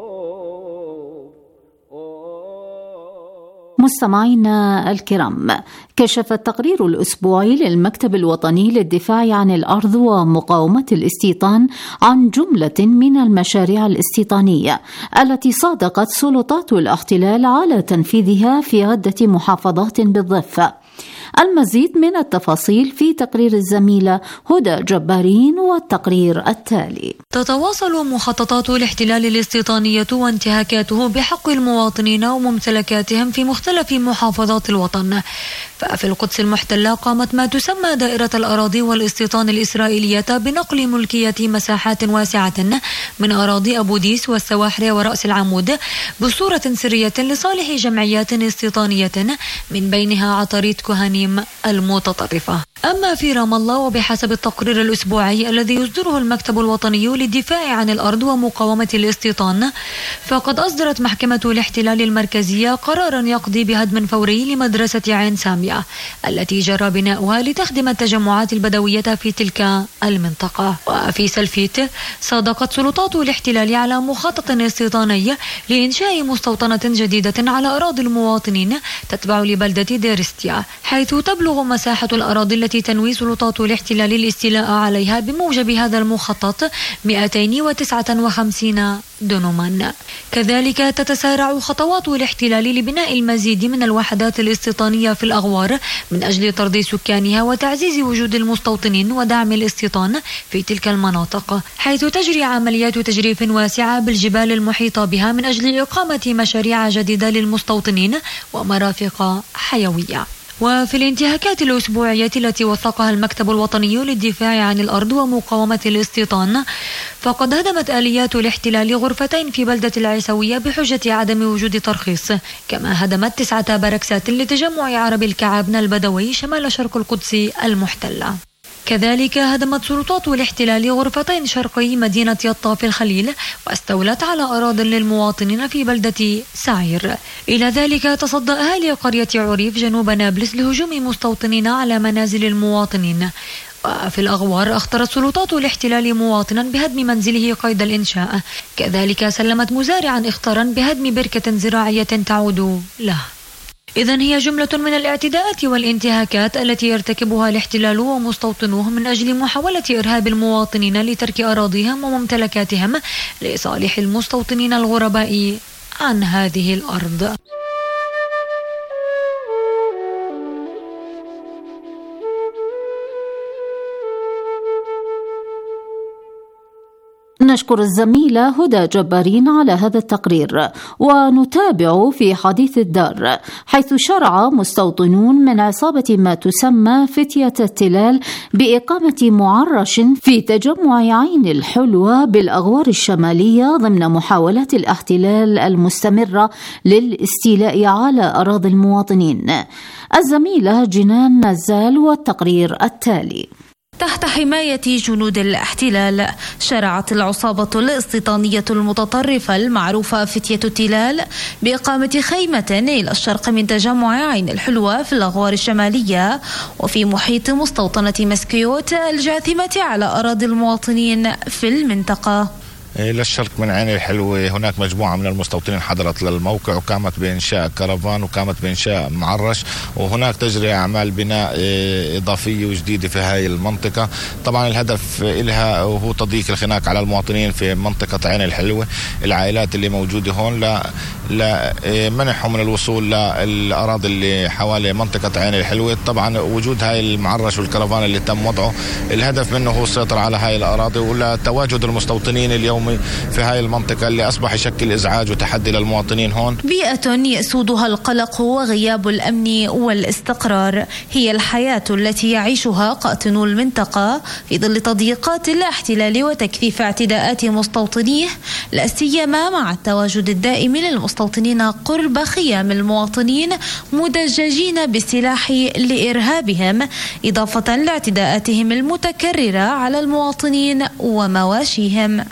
مستمعينا الكرام، كشف التقرير الأسبوعي للمكتب الوطني للدفاع عن الأرض ومقاومة الاستيطان عن جملة من المشاريع الاستيطانية التي صادقت سلطات الاحتلال على تنفيذها في عدة محافظات بالضفة. المزيد من التفاصيل في تقرير الزميلة هدى جبارين والتقرير التالي. تتواصل مخططات الاحتلال الاستيطانية وانتهاكاته بحق المواطنين وممتلكاتهم في مختلف محافظات الوطن. ففي القدس المحتلة قامت ما تسمى دائرة الأراضي والاستيطان الإسرائيلية بنقل ملكية مساحات واسعة من أراضي أبو ديس والسواحل ورأس العمود بصورة سرية لصالح جمعيات استيطانية من بينها عطاريد كهانيم المتطرفة. أما في رام الله، وبحسب التقرير الأسبوعي الذي يصدره المكتب الوطني للدفاع عن الأرض ومقاومة الاستيطان، فقد أصدرت محكمة الاحتلال المركزية قرارا يقضي بهدم فوري لمدرسة عين سامية التي جرى بناؤها لتخدم التجمعات البدوية في تلك المنطقة. وفي سلفيت، صادقت سلطات الاحتلال على مخطط استيطاني لإنشاء مستوطنة جديدة على أراضي المواطنين تتبع لبلدة ديرستيا، حيث تبلغ مساحة الأراضي التي تنوي سلطات الاحتلال الاستيلاء عليها بموجب هذا المخطط 259 دنما. كذلك تتسارع خطوات الاحتلال لبناء المزيد من الوحدات الاستيطانية في الأغوار من أجل طرد سكانها وتعزيز وجود المستوطنين ودعم الاستيطان في تلك المناطق، حيث تجري عمليات تجريف واسعة بالجبال المحيطة بها من أجل إقامة مشاريع جديدة للمستوطنين ومرافق حيوية. وفي الانتهاكات الأسبوعية التي وثقها المكتب الوطني للدفاع عن الأرض ومقاومة الاستيطان، فقد هدمت آليات الاحتلال غرفتين في بلدة العيسوية بحجة عدم وجود ترخيص، كما هدمت 9 بركسات لتجمع عرب الكعابنة البدوي شمال شرق القدس المحتلة. كذلك هدمت سلطات الاحتلال غرفتين شرقي مدينة يطا في الخليل، واستولت على أراضٍ للمواطنين في بلدة سعير. إلى ذلك تصدى أهالي قرية عريف جنوب نابلس لهجوم مستوطنين على منازل المواطنين. وفي الأغوار أخطرت سلطات الاحتلال مواطنا بهدم منزله قيد الإنشاء، كذلك سلمت مزارعا اختارا بهدم بركة زراعية تعود له. إذن هي جملة من الاعتداءات والانتهاكات التي يرتكبها الاحتلال ومستوطنوه من أجل محاولة إرهاب المواطنين لترك أراضيهم وممتلكاتهم لصالح المستوطنين الغرباء عن هذه الأرض. نشكر الزميلة هدى جبارين على هذا التقرير. ونتابع في حديث الدار، حيث شرع مستوطنون من عصابة ما تسمى فتية التلال بإقامة معرش في تجمع عين الحلوة بالأغوار الشمالية ضمن محاولات الاحتلال المستمرة للاستيلاء على أراضي المواطنين. الزميلة جنان نزال والتقرير التالي. تحت حماية جنود الاحتلال شرعت العصابة الاستيطانية المتطرفة المعروفة فتية التلال بإقامة خيمة إلى الشرق من تجمع عين الحلوة في الأغوار الشمالية وفي محيط مستوطنة مسكيوت الجاثمة على أراضي المواطنين في المنطقة. إلى الشرق من عين الحلوة هناك مجموعة من المستوطنين حضرت للموقع وقامت بإنشاء كرفان وقامت بإنشاء معرش، وهناك تجري أعمال بناء إضافية وجديدة في هاي المنطقة. طبعا الهدف إلها هو تضييق الخناق على المواطنين في منطقة عين الحلوة، العائلات اللي موجودة هون لمنعهم من الوصول للأراضي اللي حوالي منطقة عين الحلوة. طبعا وجود هاي المعرش والكرفان اللي تم وضعه الهدف منه هو السيطرة على هاي الأراضي ولتواجد المستوطنين اليومي في هاي المنطقة اللي أصبح يشكل إزعاج وتحدي للمواطنين هون. بيئة يسودها القلق وغياب الأمن والاستقرار هي الحياة التي يعيشها قاطنو المنطقة في ظل تضييقات الاحتلال وتكثيف اعتداءات مستوطنيه، لا سيما مع التواجد الدائم للمستوطنين قرب خيام المواطنين مدججين بالسلاح لإرهابهم، إضافة لاعتداءاتهم المتكررة على المواطنين ومواشيهم.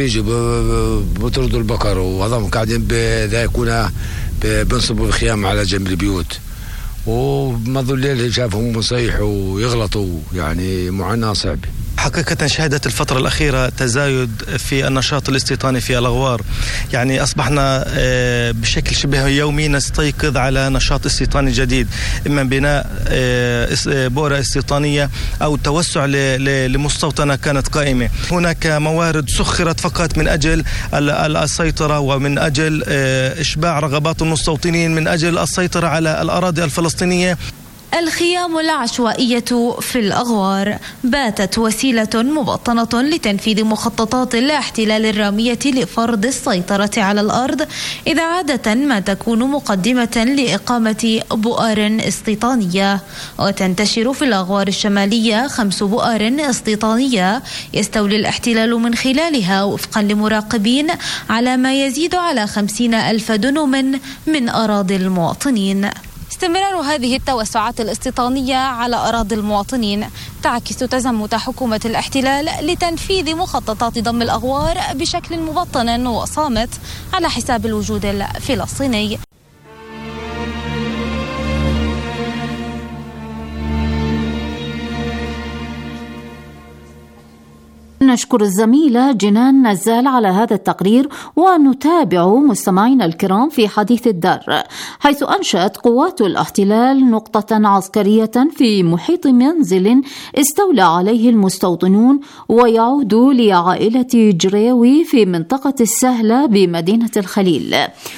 بيجوا بطردوا البقر وهذهم قاعدين يكونوا بنصبوا الخيام على جنب البيوت، ومضوا الليل شافهم مصيح ويغلطوا، يعني معاناة صعبة. حقيقة شهدت الفترة الأخيرة تزايد في النشاط الاستيطاني في الأغوار، يعني أصبحنا بشكل شبه يومي نستيقظ على نشاط استيطاني جديد، إما بناء بؤرة استيطانية أو توسع لمستوطنة كانت قائمة. هناك موارد سخرت فقط من أجل السيطرة ومن أجل إشباع رغبات المستوطنين من أجل السيطرة على الأراضي الفلسطينية. الخيام العشوائية في الأغوار باتت وسيلة مبطنة لتنفيذ مخططات الاحتلال الرامية لفرض السيطرة على الأرض، إذ عادة ما تكون مقدمة لإقامة بؤر استيطانية. وتنتشر في الأغوار الشمالية 5 بؤر استيطانية يستولي الاحتلال من خلالها وفقا لمراقبين على ما يزيد على 50,000 دنم من أراضي المواطنين. استمرار هذه التوسعات الاستيطانية على أراضي المواطنين تعكس تزمت حكومة الاحتلال لتنفيذ مخططات ضم الأغوار بشكل مبطن وصامت على حساب الوجود الفلسطيني. نشكر الزميلة جنان نزال على هذا التقرير، ونتابع مستمعينا الكرام في حديث الدار، حيث أنشأت قوات الاحتلال نقطة عسكرية في محيط منزل استولى عليه المستوطنون ويعود لعائلة جريوي في منطقة السهلة بمدينة الخليل.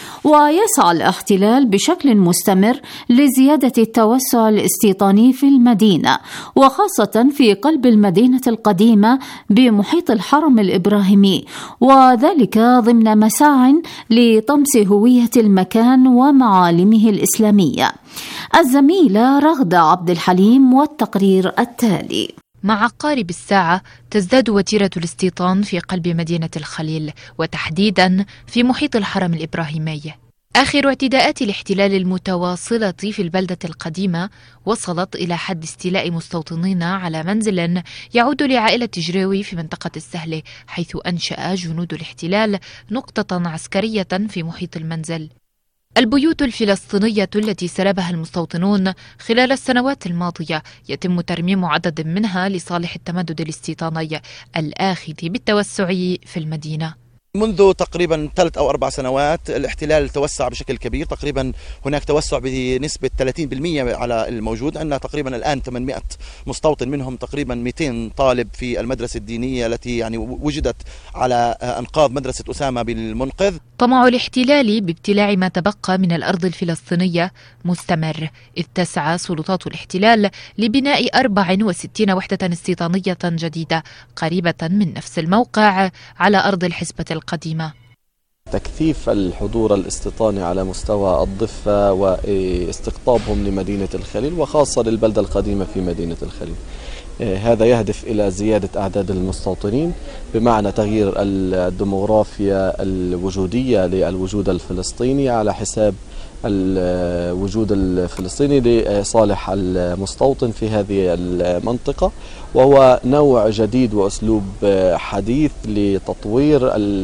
ويسعى الاحتلال بشكل مستمر لزيادة التوسع الاستيطاني في المدينة، وخاصة في قلب المدينة القديمة بمحيط الحرم الإبراهيمي، وذلك ضمن مساع لطمس هوية المكان ومعالمه الإسلامية. الزميلة رغدة عبد الحليم والتقرير التالي. مع قارب الساعة تزداد وتيرة الاستيطان في قلب مدينة الخليل، وتحديدا في محيط الحرم الإبراهيمي. آخر اعتداءات الاحتلال المتواصلة في البلدة القديمة وصلت إلى حد استيلاء مستوطنين على منزل يعود لعائلة جريوي في منطقة السهلة، حيث أنشأ جنود الاحتلال نقطة عسكرية في محيط المنزل. البيوت الفلسطينية التي سلبها المستوطنون خلال السنوات الماضية يتم ترميم عدد منها لصالح التمدد الاستيطاني الآخذ بالتوسع في المدينة. منذ تقريبا 3 أو 4 سنوات الاحتلال توسع بشكل كبير، تقريبا هناك توسع بنسبة 30% على الموجود. عندنا تقريبا الآن 800 مستوطن، منهم تقريبا 200 طالب في المدرسة الدينية التي يعني وجدت على أنقاض مدرسة أسامة بالمنقذ. طمع الاحتلال بابتلاع ما تبقى من الأرض الفلسطينية مستمر، إذ تسعى سلطات الاحتلال لبناء 64 وحدة استيطانية جديدة قريبة من نفس الموقع على أرض الحسبة القديمة. تكثيف الحضور الاستيطاني على مستوى الضفة واستقطابهم لمدينة الخليل، وخاصة للبلدة القديمة في مدينة الخليل. هذا يهدف إلى زيادة أعداد المستوطنين بمعنى تغيير الديموغرافيا الوجودية للوجود الفلسطيني على حساب الوجود الفلسطيني لصالح المستوطن في هذه المنطقة، وهو نوع جديد وأسلوب حديث لتطوير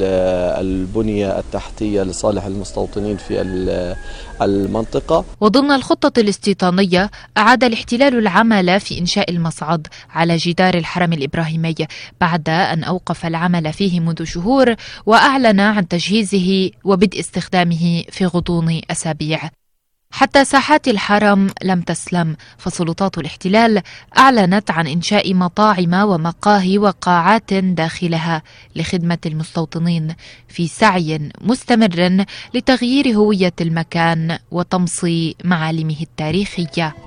البنية التحتية لصالح المستوطنين في المنطقة. وضمن الخطة الاستيطانية أعاد الاحتلال العمل في إنشاء المصعد على جدار الحرم الإبراهيمي بعد أن أوقف العمل فيه منذ شهور، وأعلن عن تجهيزه وبدء استخدامه في غضون أسابيع. حتى ساحات الحرم لم تسلم، فسلطات الاحتلال أعلنت عن إنشاء مطاعم ومقاهي وقاعات داخلها لخدمة المستوطنين في سعي مستمر لتغيير هوية المكان وطمس معالمه التاريخية.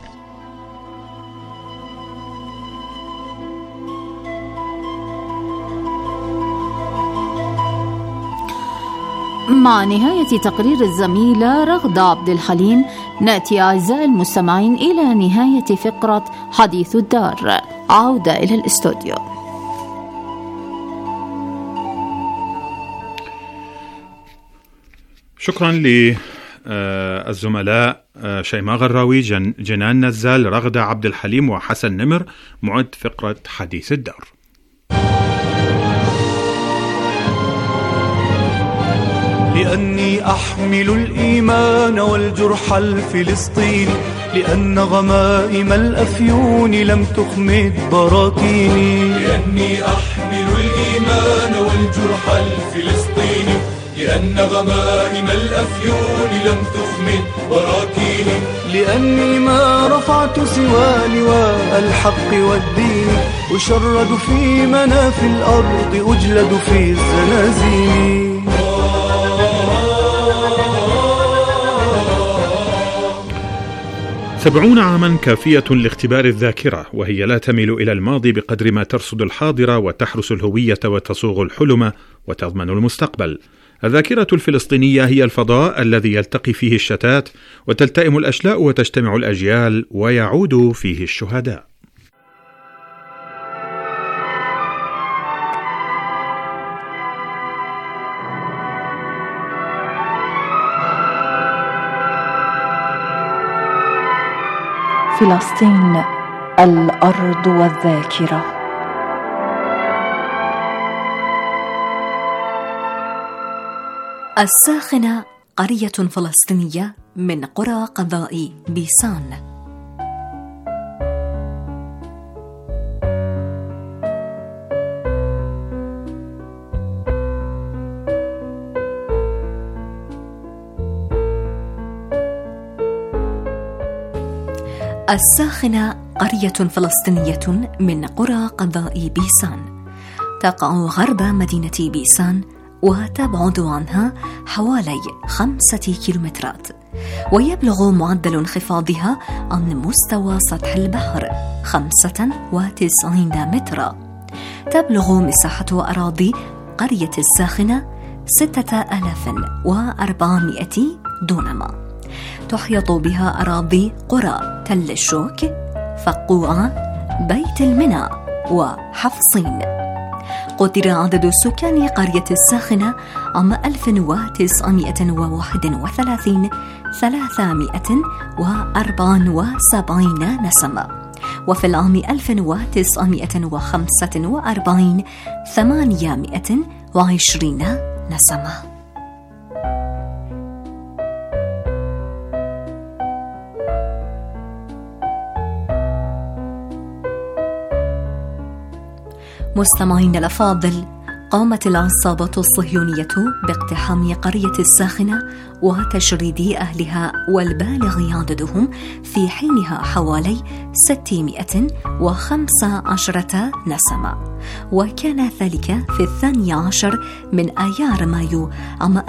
مع نهاية تقرير الزميلة رغدة عبد الحليم نأتي أعزائي المستمعين إلى نهاية فقرة حديث الدار. عودة إلى الاستوديو. شكرا للزملاء شيماء غراوي، جنان نزال، رغدة عبد الحليم وحسن نمر معد فقرة حديث الدار. لأني أحمل الإيمان والجرح الفلسطيني، لأن غمائم الأفيون لم تخمد براكيني. لأني أحمل الإيمان والجرح الفلسطيني، لأن غمائم الأفيون لم تخمد براكيني. لأني ما رفعت سوى لواء الحق والدين، أشرد في مناف الأرض، أجلد في الزنازين. 70 عاما كافية لاختبار الذاكرة، وهي لا تميل إلى الماضي بقدر ما ترصد الحاضر وتحرس الهوية وتصوغ الحلم وتضمن المستقبل. الذاكرة الفلسطينية هي الفضاء الذي يلتقي فيه الشتات وتلتئم الأشلاء وتجتمع الأجيال ويعود فيه الشهداء. فلسطين الأرض والذاكرة. الساخنة قرية فلسطينية من قرى قضاء بيسان. الساخنة قرية فلسطينية من قرى قضاء بيسان، تقع غرب مدينة بيسان وتبعد عنها حوالي 5 كيلومترات، ويبلغ معدل انخفاضها عن مستوى سطح البحر 95 مترا. تبلغ مساحة أراضي قرية الساخنة 6400 دونما. تحيط بها أراضي قرى تل الشوك، فقوعة، بيت المنى وحفصين. قدر عدد سكان قرية الساخنة عام 1931 374 نسمة، وفي العام 1945 820 نسمة. مستمعين الأفاضل، قامت العصابة الصهيونية باقتحام قرية الساخنة وتشريد أهلها والبالغ عددهم في حينها حوالي 615 نسمة، وكان ذلك في 12 من آيار مايو عام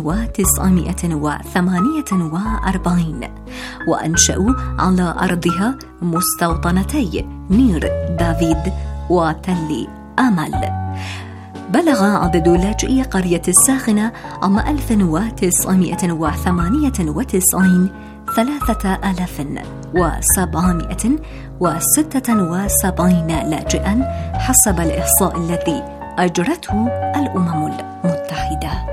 1948، وأنشأوا على أرضها مستوطنتي نير دافيد وتل أمل. بلغ عدد لاجئي قرية الساخنة عام 1998 3776 لاجئا حسب الإحصاء الذي أجرته الأمم المتحدة.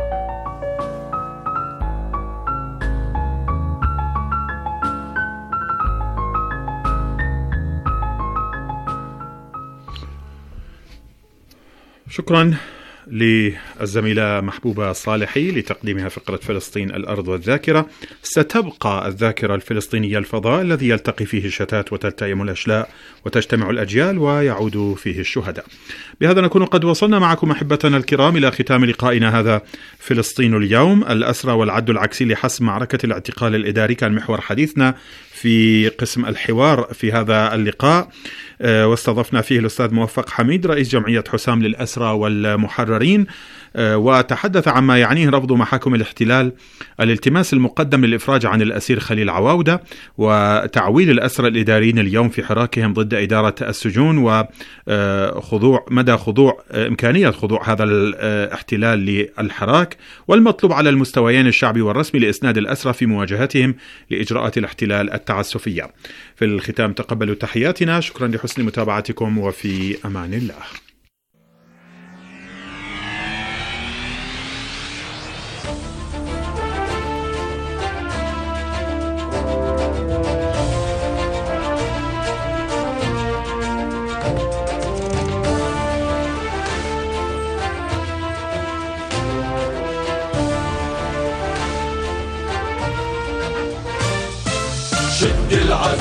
شكرا للزميلة محبوبة صالحي لتقديمها فقرة فلسطين الأرض والذاكرة. ستبقى الذاكرة الفلسطينية الفضاء الذي يلتقي فيه الشتات وتلتئم الأشلاء وتجتمع الأجيال ويعود فيه الشهداء. بهذا نكون قد وصلنا معكم أحبتنا الكرام إلى ختام لقائنا هذا فلسطين اليوم. الأسرى والعد العكسي لحسم معركة الاعتقال الإداري كان محور حديثنا في قسم الحوار في هذا اللقاء، واستضفنا فيه الأستاذ موفق حميد رئيس جمعية حسام للأسرى والمحررين، وتحدث عما يعنيه رفض محاكم الاحتلال الالتماس المقدم للإفراج عن الأسير خليل عواودة وتعويل الأسرى الإداريين اليوم في حراكهم ضد إدارة السجون وخضوع مدى خضوع إمكانية خضوع هذا الاحتلال للحراك، والمطلوب على المستويين الشعبي والرسمي لإسناد الأسرى في مواجهتهم لإجراءات الاحتلال التعسفية. في الختام تقبلوا تحياتنا، شكرا لحسن متابعتكم وفي أمان الله.